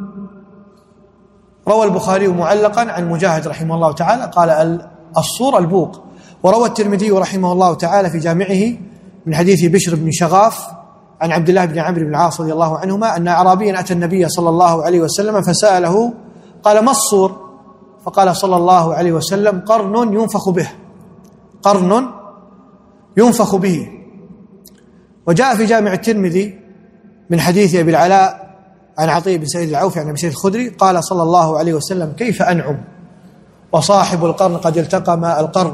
روى البخاري معلقا عن مجاهد رحمه الله تعالى قال الصور البوق. وروى الترمذي رحمه الله تعالى في جامعه من حديث بشر بن شغاف عن عبد الله بن عمرو بن العاص رضي الله عنهما أن أعرابيا أتى النبي صلى الله عليه وسلم فسأله قال ما الصور؟ فقال صلى الله عليه وسلم قرن ينفخ به، قرن ينفخ به وجاء في جامع الترمذي من حديث أبي العلاء عن عطية بن سعيد العوفي عن أبي سعيد الخدري قال صلى الله عليه وسلم: كيف أنعم وصاحب القرن قد التقم القرن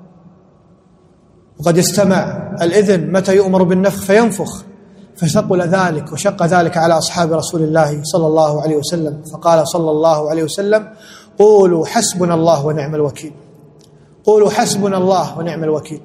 وقد استمع الإذن متى يؤمر بالنفخ فينفخ. فثقل ذلك وشق ذلك على أصحاب رسول الله صلى الله عليه وسلم، فقال صلى الله عليه وسلم: قولوا حسبنا الله ونعم الوكيل، قولوا حسبنا الله ونعم الوكيل.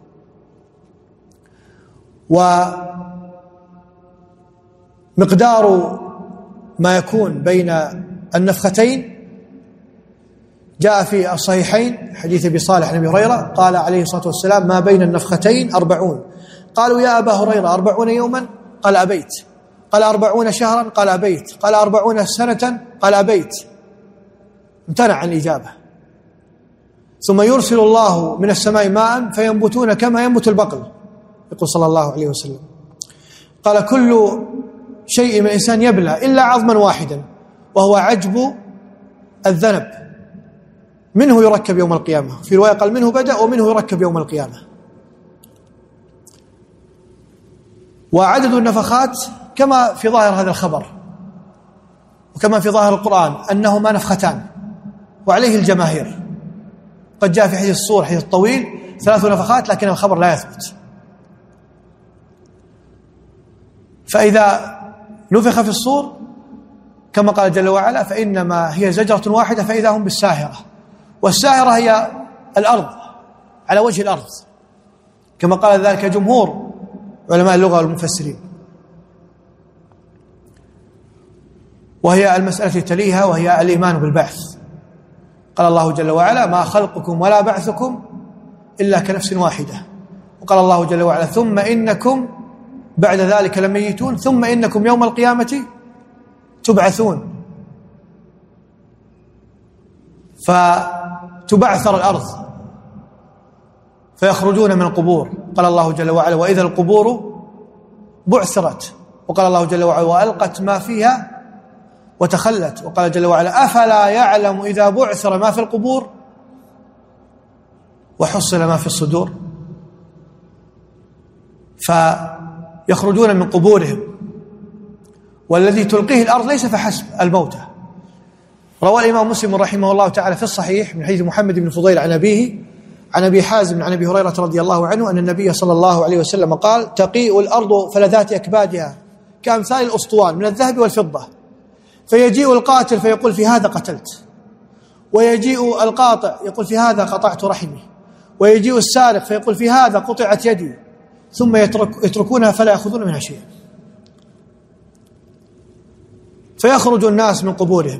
ومقدار ما يكون بين النفختين جاء في الصحيحين حديث أبي صالح عن أبي هريرة قال عليه الصلاة والسلام: ما بين النفختين 40. قالوا: يا أبا هريرة 40 يوما؟ قال: أبيت. قال: 40 شهرا؟ قال: أبيت. قال: 40 سنة؟ قال: أبيت. امتنع عن الإجابة. ثم يرسل الله من السماء ماء فينبتون كما ينبت البقل، يقول صلى الله عليه وسلم. قال: كل شيء من الإنسان يبلى إلا عظما واحدا وهو عجب الذنب، منه يركب يوم القيامة. في رواية قال: منه بدأ ومنه يركب يوم القيامة. وعدد النفخات كما في ظاهر هذا الخبر وكما في ظاهر القرآن أنهما نفختان، وعليه الجماهير. قد جاء في حديث الصور حديث الطويل 3 نفخات، لكن الخبر لا يثبت. فإذا نفخ في الصور كما قال جل وعلا فإنما هي زجرة واحدة فإذا هم بالساهرة، والساهرة هي الأرض على وجه الأرض كما قال ذلك جمهور علماء اللغة والمفسرين. وهي المسألة تليها وهي الإيمان بالبعث. قال الله جل وعلا: ما خلقكم ولا بعثكم إلا كنفس واحدة. وقال الله جل وعلا: ثم إنكم بعد ذلك لميتون ثم إنكم يوم القيامة تبعثون. فتبعثر الأرض فيخرجون من القبور. قال الله جل وعلا: وإذا القبور بعثرت. وقال الله جل وعلا: وألقت ما فيها وتخلت. وقال جل وعلا: أفلا يعلم إذا بعثر ما في القبور وحصل ما في الصدور. فيخرجون من قبورهم، والذي تلقيه الأرض ليس فحسب الموتى. روى الإمام مسلم رحمه الله تعالى في الصحيح من حديث محمد بن فضيل عن أبيه عن أبي حازم عن أبي هريرة رضي الله عنه أن النبي صلى الله عليه وسلم قال: تقيء الأرض فلذات أكبادها كأمثال الأسطوان من الذهب والفضة، فيجيء القاتل فيقول: في هذا قتلت، ويجيء القاطع يقول: في هذا قطعت رحمي، ويجيء السارق فيقول: في هذا قطعت يدي، ثم يتركونها فلا يأخذون منها شيئا. فيخرج الناس من قبورهم.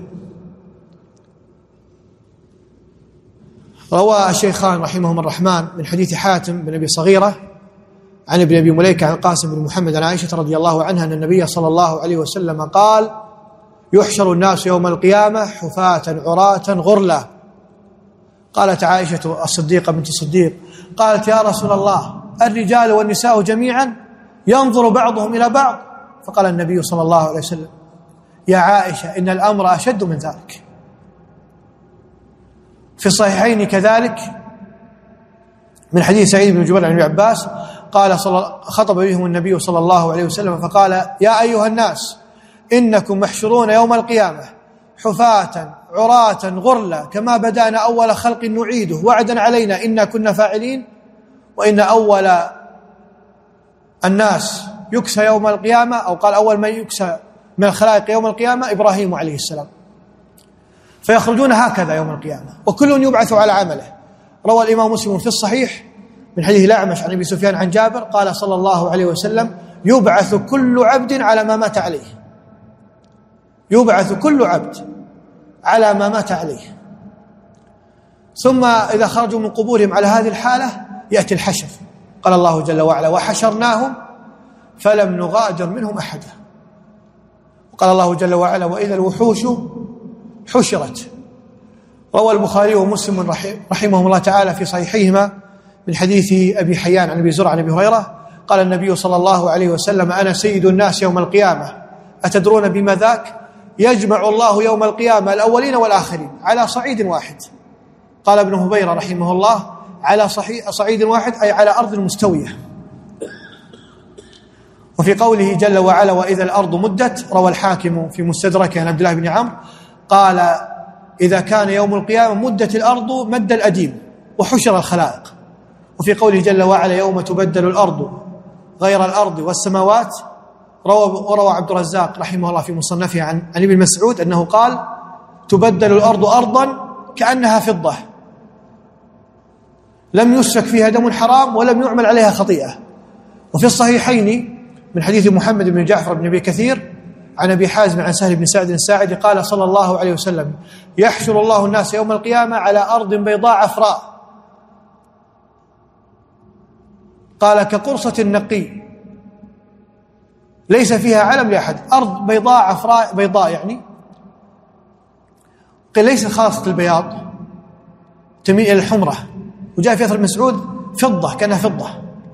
روى الشيخان رحمهم الرحمن من حديث حاتم بن أبي صغيرة عن ابن أبي مليكة عن القاسم بن محمد عن عائشة رضي الله عنها أن النبي صلى الله عليه وسلم قال: يحشر الناس يوم القيامة حفاة عراة غرلا. قالت عائشة الصديقة بنت الصديق قالت: يا رسول الله، الرجال والنساء جميعا ينظر بعضهم إلى بعض؟ فقال النبي صلى الله عليه وسلم: يا عائشة، إن الأمر أشد من ذلك. في الصحيحين كذلك من حديث سعيد بن جبير عن ابن عباس قال خطب بهم النبي صلى الله عليه وسلم فقال: يا أيها الناس، إنكم محشرون يوم القيامة حفاة عراة غرلا كما بدأنا أول خلق نعيده وعدا علينا إنا كنا فاعلين. وإن أول الناس يكسى يوم القيامة، أو قال أول من يكسى من الخلائق يوم القيامة إبراهيم عليه السلام. فيخرجون هكذا يوم القيامة وكل يبعث على عمله. روى الإمام مسلم في الصحيح من حديث الأعمش عن أبي سفيان عن جابر قال صلى الله عليه وسلم: يبعث كل عبد على ما مات عليه. يبعث كل عبد على ما مات عليه. ثم إذا خرجوا من قبورهم على هذه الحالة يأتي الحشر. قال الله جل وعلا: وحشرناهم فلم نغادر منهم أحدا. وقال الله جل وعلا: وإذا الوحوش حشرت. روى البخاري ومسلم رحمهم الله تعالى في صحيحيهما من حديث أبي حيان عن أبي زرع عن أبي هريرة قال النبي صلى الله عليه وسلم: أنا سيد الناس يوم القيامة، أتدرون بما ذاك؟ يجمع الله يوم القيامة الأولين والآخرين على صعيد واحد. قال ابن هبيرة رحمه الله: على صعيد واحد أي على أرض مستوية. وفي قوله جل وعلا وإذا الأرض مدت، روى الحاكم في مستدركه عن عبد الله بن عمرو قال إذا كان يوم القيامة مدت الأرض مد الأديم وحشر الخلائق. وفي قوله جل وعلا يوم تبدل الأرض غير الأرض والسماوات، وروى عبد الرزاق رحمه الله في مصنفه عن ابن مسعود أنه قال تبدل الأرض أرضا كأنها فضة لم يسفك فيها دم حرام ولم يعمل عليها خطيئة. وفي الصحيحين من حديث محمد بن جعفر بن أبي كثير عن أبي حازم عن سهل بن سعد الساعدي قال صلى الله عليه وسلم يحشر الله الناس يوم القيامة على أرض بيضاء عفراء، قال كقرصة النقي ليس فيها علم لأحد. أرض بيضاء عفراء، بيضاء يعني قيل ليس خاصة البياض، تميل إلى الحمرة. وجاء في أثر مسعود فضة كأنها فضة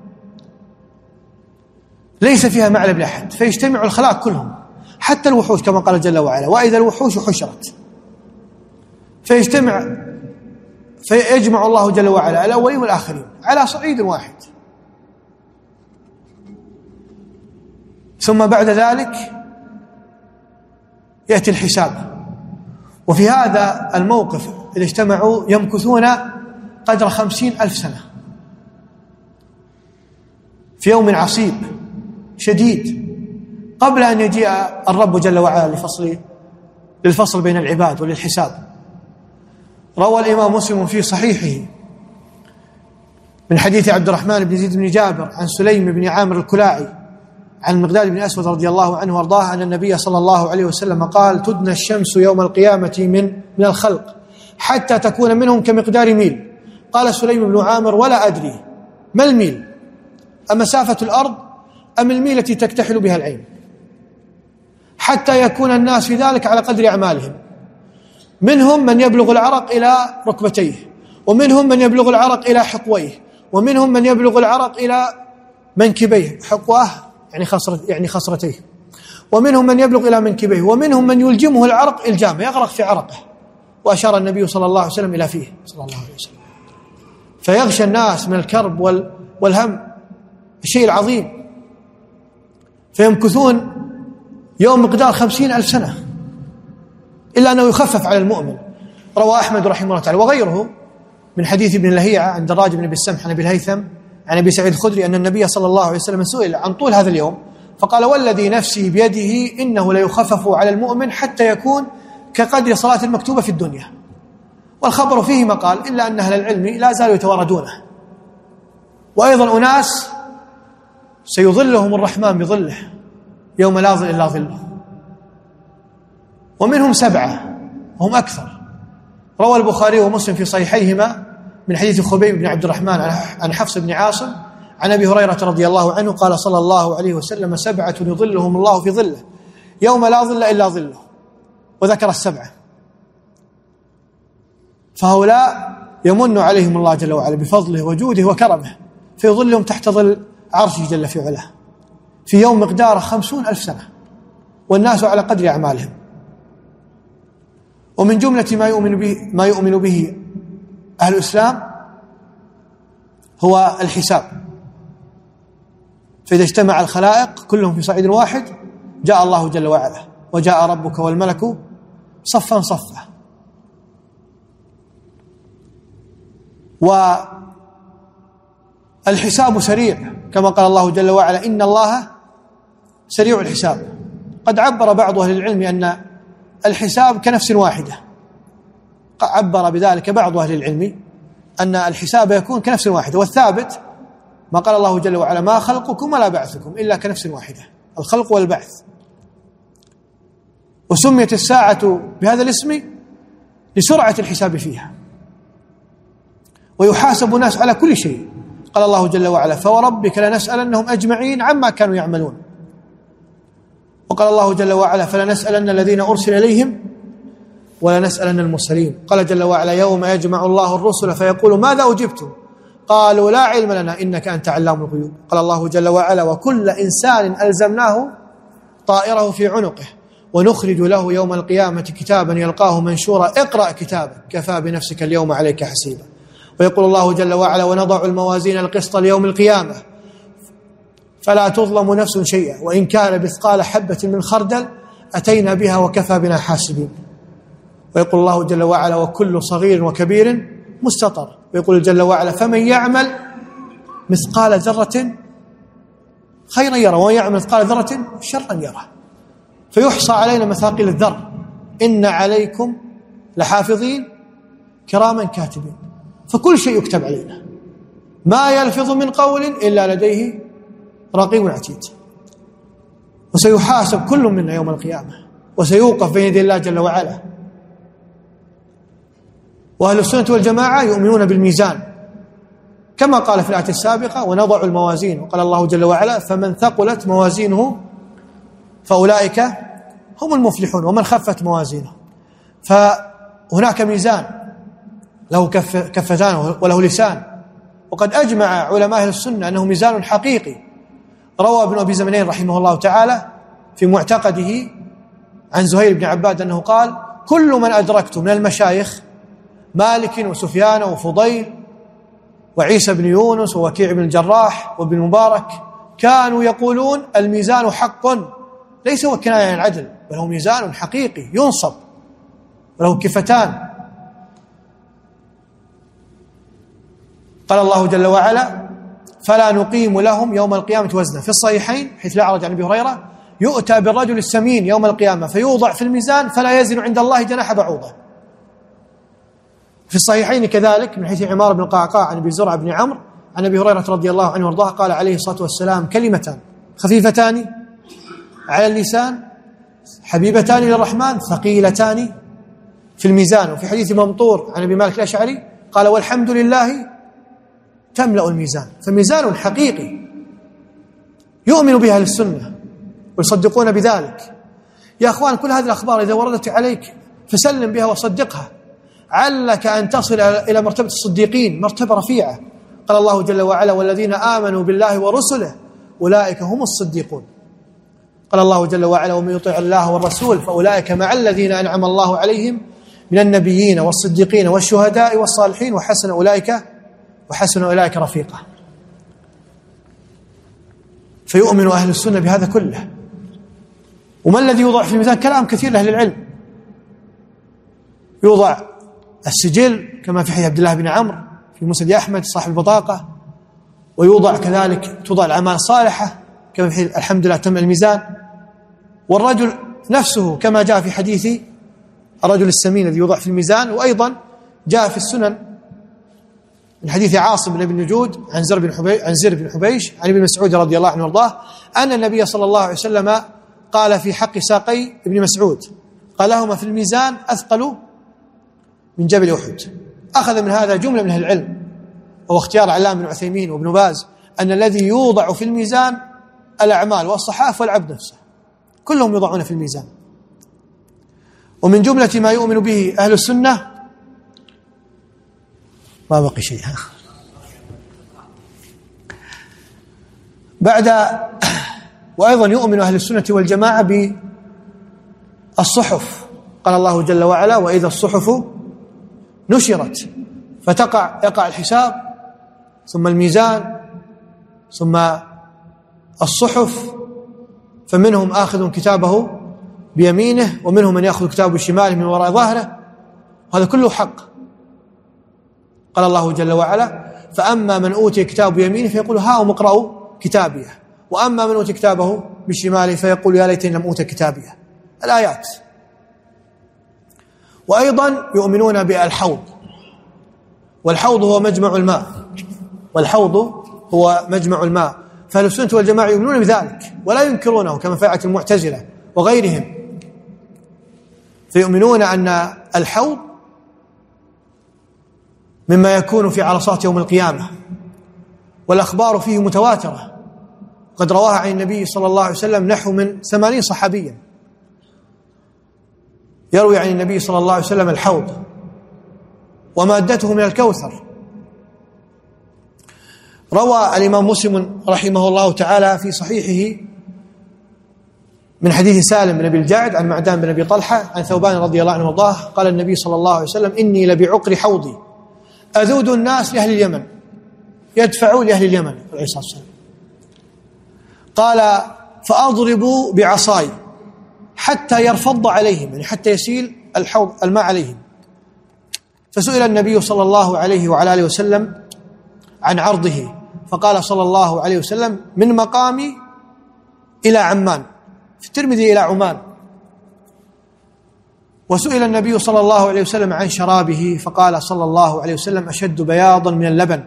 ليس فيها معلم لأحد، فيجتمع الخلائق كلهم حتى الوحوش كما قال جل وعلا وإذا الوحوش حشرت، فيجمع الله جل وعلا الأولين والآخرين على صعيد واحد. ثم بعد ذلك يأتي الحساب. وفي هذا الموقف إذا اجتمعوا يمكثون قدر 50,000 سنة في يوم عصيب شديد قبل أن يجيء الرب جل وعلا للفصل بين العباد وللحساب. روى الإمام مسلم في صحيحه من حديث عبد الرحمن بن زيد بن جابر عن سليم بن عامر الكلاعي عن المقداد بن أسود رضي الله عنه وارضاه أن النبي صلى الله عليه وسلم قال تدنى الشمس يوم القيامة من الخلق حتى تكون منهم كمقدار ميل. قال سليم بن عامر ولا أدري ما الميل، أمسافة الأرض أم الميل التي تكتحل بها العين، حتى يكون الناس في ذلك على قدر أعمالهم، منهم من يبلغ العرق إلى ركبتيه، ومنهم من يبلغ العرق إلى حقويه، ومنهم من يبلغ العرق إلى منكبيه، حقواه يعني خصرتيه، ومنهم من يبلغ إلى منكبيه، ومنهم من يلجمه العرق إلجامه يغرق في عرقه. وأشار النبي صلى الله عليه وسلم إلى فيه صلى الله عليه وسلم، فيغشى الناس من الكرب والهم الشيء العظيم، فيمكثون يوم مقدار 50,000 سنة إلا أنه يخفف على المؤمن. روى أحمد رحمه الله تعالى وغيره من حديث ابن لهيعة عند الراجب بن أبي السمح عن أبي الهيثم عن أبي سعيد الخدري أن النبي صلى الله عليه وسلم سئل عن طول هذا اليوم فقال والذي نفسي بيده إنه ليخفف على المؤمن حتى يكون كقدر صلاة المكتوبة في الدنيا. والخبر فيه ما قال إلا أن أهل العلم لا زالوا يتواردونه. وأيضا أناس سيظلهم الرحمن بظله يوم لا ظل إلا ظله، ومنهم 7 وهم أكثر. روى البخاري ومسلم في صحيحيهما من حديث خبيب بن عبد الرحمن عن حفص بن عاصم عن أبي هريرة رضي الله عنه قال صلى الله عليه وسلم 7 يظلهم الله في ظله يوم لا ظل إلا ظله، وذكر 7. فهؤلاء يمن عليهم الله جل وعلا بفضله وجوده وكرمه فيظلهم تحت ظل عرشه جل في علاه في يوم مقداره 50,000 سنة، والناس على قدر أعمالهم. ومن جملة ما يؤمن به أهل الإسلام هو الحساب. فإذا اجتمع الخلائق كلهم في صعيد واحد جاء الله جل وعلا وجاء ربك والملك صفا صفا. والحساب سريع كما قال الله جل وعلا إن الله سريع الحساب. قد عبر بعض أهل العلم أن الحساب كنفس واحدة، عبر بذلك بعض أهل العلم أن الحساب يكون كنفس واحدة، والثابت ما قال الله جل وعلا ما خلقكم ولا بعثكم إلا كنفس واحدة، الخلق والبعث. وسميت الساعة بهذا الاسم لسرعة الحساب فيها، ويحاسب الناس على كل شيء. قال الله جل وعلا فوربك لنسألنهم أجمعين عما كانوا يعملون. وقال الله جل وعلا فلنسألن الذين أرسل إليهم ولنسألن المرسلين. قال جل وعلا يوم يجمع الله الرسل فيقول ماذا أجبتم قالوا لا علم لنا إنك أنت علام الغيوب. قال الله جل وعلا وكل إنسان ألزمناه طائره في عنقه ونخرج له يوم القيامة كتابا يلقاه منشورا اقرأ كتابك كفى بنفسك اليوم عليك حسيبا. ويقول الله جل وعلا ونضع الموازين القسط ليوم القيامة فلا تظلم نفس شيئا وإن كان مثقال حبة من خردل أتينا بها وكفى بنا حاسبين. ويقول الله جل وعلا وكل صغير وكبير مستطر. ويقول جل وعلا فمن يعمل مثقال ذرة خيرا يره ومن يعمل مثقال ذرة شرا يره. فيحصى علينا مثاقيل الذر. إن عليكم لحافظين كراما كاتبين. فكل شيء يكتب علينا، ما يلفظ من قول إلا لديه رقيب عتيد. وسيحاسب كل منا يوم القيامة وسيوقف بين يدي الله جل وعلا. وأهل السنة والجماعة يؤمنون بالميزان كما قال في الآية السابقة ونضع الموازين. وقال الله جل وعلا فمن ثقلت موازينه فأولئك هم المفلحون ومن خفت موازينه. فهناك ميزان له كفتان وله لسان. وقد أجمع علماء أهل السنة أنه ميزان حقيقي. روى ابن أبي زمنين رحمه الله تعالى في معتقده عن زهير بن عباد أنه قال كل من أدركت من المشايخ مالك وسفيان وفضيل وعيسى بن يونس ووكيع بن الجراح وابن مبارك كانوا يقولون الميزان حق ليس هو كناية عن العدل بل هو ميزان حقيقي ينصب وله كفتان. قال الله جل وعلا فلا نقيم لهم يوم القيامة وزنا. في الصحيحين حيث لا عرج عن أبي هريرة يؤتى بالرجل السمين يوم القيامة فيوضع في الميزان فلا يزن عند الله جناح بعوضة. في الصحيحين كذلك من حيث عمار بن القعقاع عن أبي زرع بن عمرو عن أبي هريرة رضي الله عنه وارضاه قال عليه الصلاة والسلام كلمتان خفيفتان على اللسان حبيبتان للرحمن ثقيلتان في الميزان. وفي حديث ممطور عن أبي مالك الأشعري قال والحمد لله تملأ الميزان. فميزان حقيقي يؤمن بها أهل السنة ويصدقون بذلك. يا أخوان كل هذه الأخبار إذا وردت عليك فسلم بها وصدقها علك أن تصل إلى مرتبة الصديقين مرتبة رفيعة. قال الله جل وعلا والذين آمنوا بالله ورسله أولئك هم الصديقون. قال الله جل وعلا ومن يطع الله والرسول فأولئك مع الذين أنعم الله عليهم من النبيين والصديقين والشهداء والصالحين وحسن أولئك رفيقا. فيؤمن أهل السنة بهذا كله. وما الذي يوضع في الميزان؟ كلام كثير لأهل العلم. يوضع السجل كما في حديث عبد الله بن عمرو في مسند أحمد صاحب البطاقة. ويوضع كذلك توضع الأعمال الصالحة كما في حديث الحمد لله تم الميزان. والرجل نفسه كما جاء في حديث الرجل السمين الذي يوضع في الميزان. وأيضا جاء في السنن من حديث عاصم بن ابي النجود عن زر بن حبيش عن ابن مسعود رضي الله عنه وارضاه أن النبي صلى الله عليه وسلم قال في حق ساقي ابن مسعود قال لهما في الميزان أثقل من جبل أحد. أخذ من هذا جملة من أهل العلم وهو اختيار علام بن عثيمين وابن باز أن الذي يوضع في الميزان الأعمال والصحائف والعبد نفسه كلهم يوضعون في الميزان. ومن جملة ما يؤمن به أهل السنة ما بقي شيء بعد. وأيضا يؤمن أهل السنة والجماعة بالصحف. قال الله جل وعلا وإذا الصحف نشرت يقع الحساب ثم الميزان ثم الصحف فمنهم آخذ كتابه بيمينه ومنهم من يأخذ كتابه بشماله من وراء ظهره. وهذا كله حق. قال الله جل وعلا فأما من أوتي كتابه بيمينه فيقول هاؤم اقرأوا كتابيه وأما من أوتي كتابه بشماله فيقول يا ليتني لم أوت كتابيه. الآيات. وأيضا يؤمنون بالحوض. والحوض هو مجمع الماء. فأهل السنة والجماعة يؤمنون بذلك ولا ينكرونه كما فعلت المعتزلة وغيرهم. فيؤمنون أن الحوض مما يكون في عرصات يوم القيامة والأخبار فيه متواترة قد رواها عن النبي صلى الله عليه وسلم نحو من 80 صحابيا يروي عن النبي صلى الله عليه وسلم الحوض ومادته من الكوثر. روى الإمام مسلم رحمه الله تعالى في صحيحه من حديث سالم بن أبي الجعد عن معدان بن أبي طلحة عن ثوبان رضي الله عنه وارضاه قال النبي صلى الله عليه وسلم إني لبعقر حوضي أذود الناس لأهل اليمن يدفعوا لأهل اليمن عليه الصلاة والسلام. قال فأضرب بعصاي حتى يرفض عليهم، يعني حتى يسيل الحوض الماء عليهم. فسئل النبي صلى الله عليه وعلى آله وسلم عن عرضه، فقال صلى الله عليه وسلم من مقامي إلى عمان، في الترمذي إلى عمان. وسئل النبي صلى الله عليه وسلم عن شرابه، فقال صلى الله عليه وسلم أشد بياضا من اللبن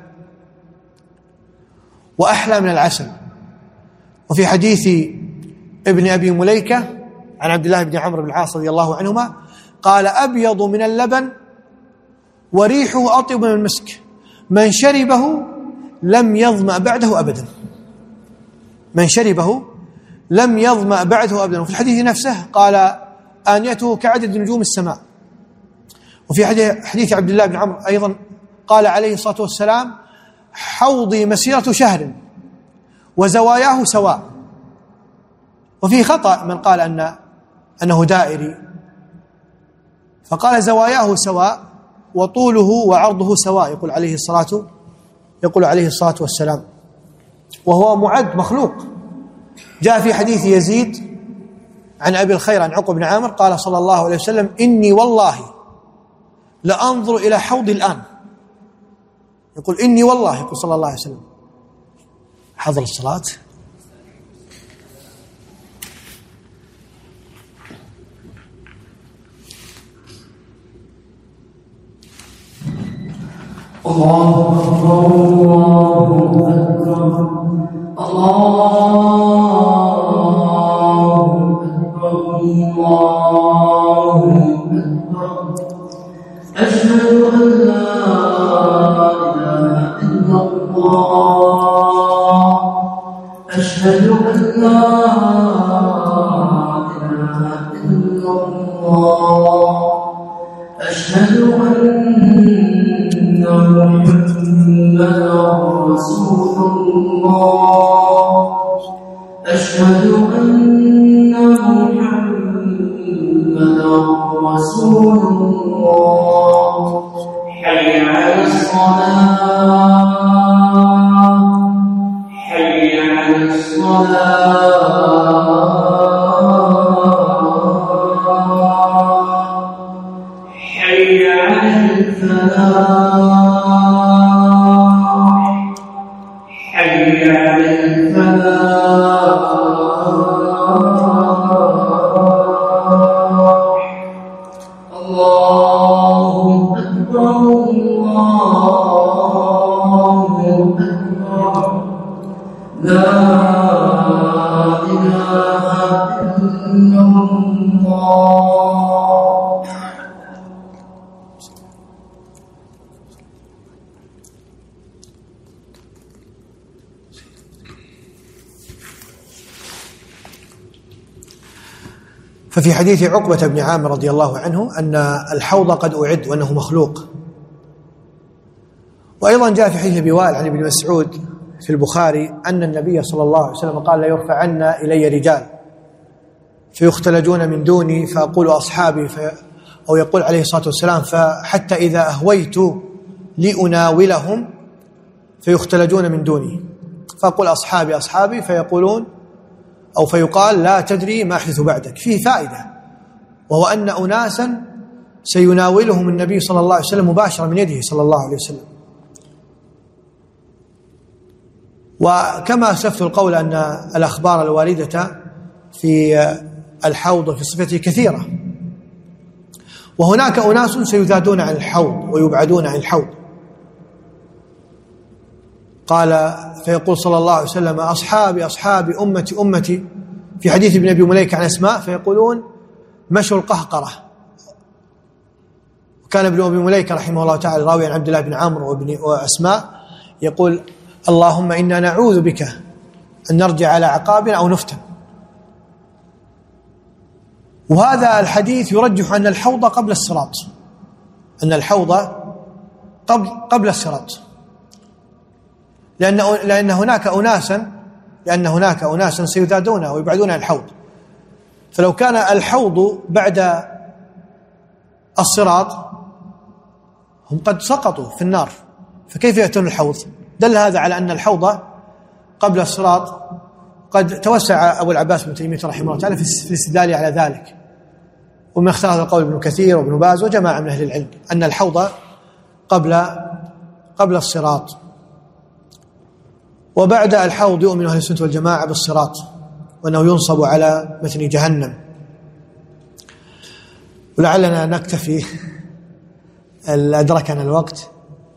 وأحلى من العسل. وفي حديث ابن أبي مليكة عن عبد الله بن عمرو بن العاص رضي الله عنهما قال أبيض من اللبن وريحه أطيب من المسك، من شربه لم يظمأ بعده أبدا، من شربه لم يظمأ بعده أبدا. وفي الحديث نفسه قال آنيته كعدد نجوم السماء. وفي حديث عبد الله بن عمرو أيضا قال عليه الصلاة والسلام حوضي مسيرة شهر وزواياه سواء. وفي خطأ من قال أنه دائري، فقال زواياه سواء وطوله وعرضه سواء، يقول عليه الصلاة والسلام، وهو معد مخلوق. جاء في حديث يزيد عن أبي الخير عن عقبة بن عامر قال صلى الله عليه وسلم إني والله لأنظر إلى حوضي الآن، يقول إني والله، يقول صلى الله عليه وسلم. حضر الصلاة. الله أكبر الله أكبر الله أكبر الله أكبر أشهد أن لا إله إلا الله أشهد أن لا إله إلا الله أشهد أن محمدا رسول الله أشهد أن محمدا رسول الله حي على الصلاة حي على الصلاة حي على الفلاح حي على الفلاح الله أكبر الله أكبر لا إله إلا الله. ففي حديث عقبة بن عامر رضي الله عنه أن الحوض قد أعد وأنه مخلوق. وأيضا جاء في حديث أبي وائل عن ابن مسعود في البخاري أن النبي صلى الله عليه وسلم قال لا يرفعن إلي رجال فيختلجون من دوني فأقول أصحابي أو يقول عليه الصلاة والسلام فحتى إذا أهويت لأناولهم فيختلجون من دوني فأقول أصحابي أصحابي فيقولون أو فيقال لا تدري ما أحدث بعدك. فيه فائدة، وهو أن أناسا سيناولهم النبي صلى الله عليه وسلم مباشرة من يده صلى الله عليه وسلم. وكما أسلفت القول أن الأخبار الواردة في الحوض في صفته كثيرة، وهناك أناس سيذادون عن الحوض ويبعدون عن الحوض. قال فيقول صلى الله عليه وسلم أصحابي أصحابي أمتي أمتي، في حديث ابن أبي مليكة عن أسماء فيقولون مشوا القهقرة. وكان ابن أبي مليكة رحمه الله تعالى راوي عن عبد الله بن عمرو وأسماء يقول اللهم إنا نعوذ بك أن نرجع على عقابنا أو نفتن. وهذا الحديث يرجح أن الحوض قبل الصراط، أن الحوض قبل الصراط، لأن هناك أناسا سيذادون ويبعدون عن الحوض. فلو كان الحوض بعد الصراط هم قد سقطوا في النار، فكيف يأتون الحوض؟ دل هذا على أن الحوض قبل الصراط قد توسع أبو العباس بن تيمية رحمه الله تعالى في الاستدلال على ذلك، ومن اختار هذا القول ابن كثير وابن باز وجماعة من أهل العلم أن الحوض قبل الصراط، وبعد الحوض يؤمن أهل السنة والجماعة بالصراط وأنه ينصب على متن جهنم. ولعلنا نكتفي، أدركنا الوقت.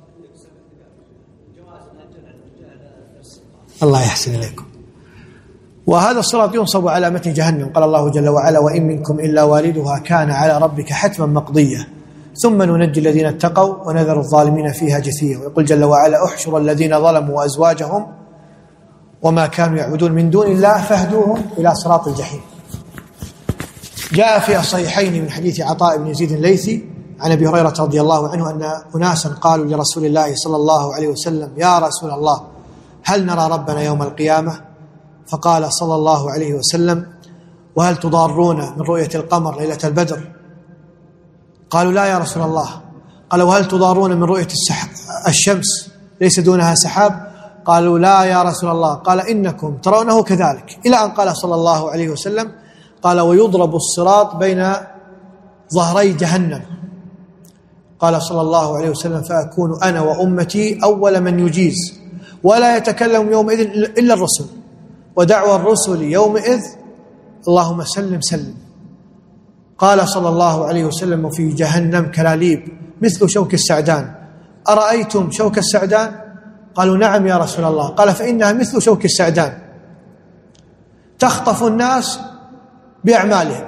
الله يحسن إليكم. وهذا الصراط ينصب على متن جهنم. قال الله جل وعلا: وإن منكم إلا واردها كان على ربك حتما مقضيا ثم ننجي الذين اتقوا ونذر الظالمين فيها جثيا. ويقول جل وعلا: احشر الذين ظلموا وأزواجهم وما كانوا يعبدون من دون الله فاهدوهم إلى صراط الجحيم. جاء في الصحيحين من حديث عطاء بن يزيد الليثي عن أبي هريرة رضي الله عنه أن أناسا قالوا لرسول الله صلى الله عليه وسلم: يا رسول الله، هل نرى ربنا يوم القيامة؟ فقال صلى الله عليه وسلم: وهل تضارون من رؤية القمر ليلة البدر؟ قالوا: لا يا رسول الله. قال: وهل تضارون من رؤية الشمس ليس دونها سحاب؟ قالوا: لا يا رسول الله. قال: إنكم ترونه كذلك، إلى أن قال صلى الله عليه وسلم: قال: ويضرب الصراط بين ظهري جهنم. قال صلى الله عليه وسلم: فأكون أنا وأمتي أول من يجيز، ولا يتكلم يومئذ إلا الرسل، ودعوى الرسل يومئذ اللهم سلم سلم. قال صلى الله عليه وسلم: في جهنم كلاليب مثل شوك السعدان، أرأيتم شوك السعدان؟ قالوا: نعم يا رسول الله. قال: فإنها مثل شوك السعدان تخطف الناس بأعمالهم،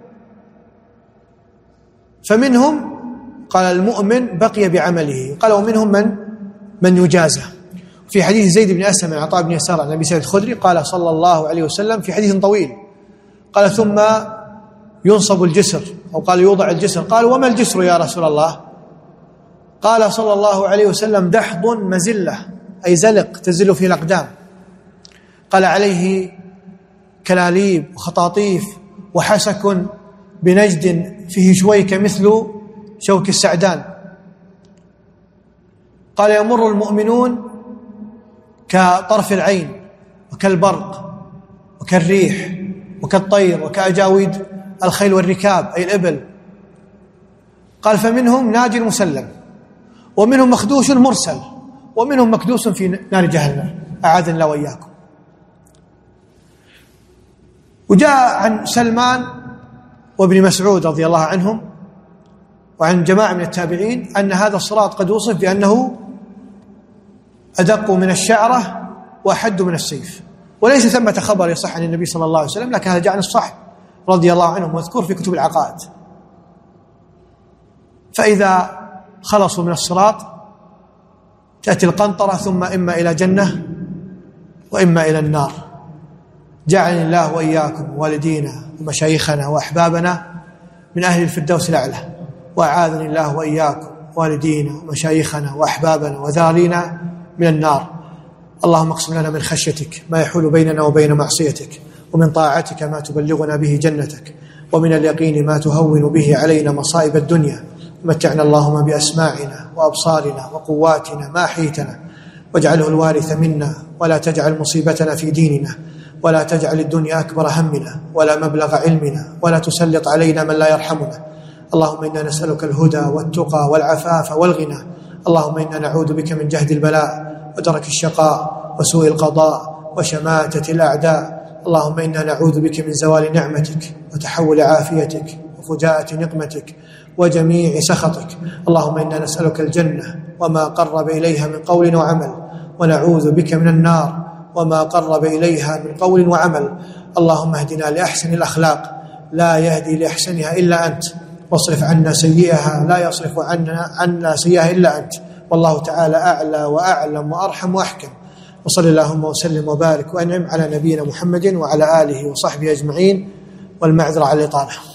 فمنهم قال المؤمن بقي بعمله، قال ومنهم من يجازى. في حديث زيد بن أسلم عن عطاء بن يسار عن أبي سعيد الخدري قال صلى الله عليه وسلم في حديث طويل، قال: ثم ينصب الجسر، أو قال يوضع الجسر. قال: وما الجسر يا رسول الله؟ قال صلى الله عليه وسلم: دحض مزلة، أي زلق تزل فيه الأقدام. قال: عليه كلاليب وخطاطيف وحسك بنجد فيه شويك مثل شوك السعدان. قال: يمر المؤمنون كطرف العين وكالبرق وكالريح وكالطير وكأجاويد الخيل والركاب، أي الإبل. قال: فمنهم ناج مسلم، ومنهم مخدوش مرسل، ومنهم مكدوس في نار جهنم، أعاذنا الله وإياكم. وجاء عن سلمان وابن مسعود رضي الله عنهم وعن جماعة من التابعين أن هذا الصراط قد وصف بأنه أدق من الشعرة وأحد من السيف، وليس ثمة خبر يصح عن النبي صلى الله عليه وسلم، لكن هذا جاء عن الصحابة رضي الله عنهم مذكور في كتب العقائد. فإذا خلصوا من الصراط تأتي القنطرة، ثم إما إلى جنة وإما إلى النار. جعلني الله وإياكم ووالدينا ومشايخنا وأحبابنا من أهل الفردوس الأعلى، وأعاذني الله وإياكم ووالدينا ومشايخنا وأحبابنا وذارينا من النار. اللهم اقسم لنا من خشيتك ما يحول بيننا وبين معصيتك، ومن طاعتك ما تبلغنا به جنتك، ومن اليقين ما تهون به علينا مصائب الدنيا. متعنا اللهم بأسماعنا وأبصارنا وقواتنا ما أحييتنا، واجعله الوارث منا، ولا تجعل مصيبتنا في ديننا، ولا تجعل الدنيا أكبر همنا ولا مبلغ علمنا، ولا تسلط علينا من لا يرحمنا. اللهم إنا نسألك الهدى والتقى والعفاف والغنى. اللهم إنا نعوذ بك من جهد البلاء ودرك الشقاء وسوء القضاء وشماتة الأعداء. اللهم إنا نعوذ بك من زوال نعمتك وتحول عافيتك وفجاءة نقمتك وجميع سخطك. اللهم إنا نسألك الجنة وما قرب إليها من قول وعمل، ونعوذ بك من النار وما قرب إليها من قول وعمل. اللهم اهدنا لأحسن الأخلاق لا يهدي لأحسنها إلا أنت، واصرف عنا سيئها لا يصرف عنا سيئها إلا أنت. والله تعالى أعلى وأعلم وأرحم وأحكم. وصل اللهم وسلم وبارك وأنعم على نبينا محمد وعلى آله وصحبه أجمعين، والمعذرة على الإطالة.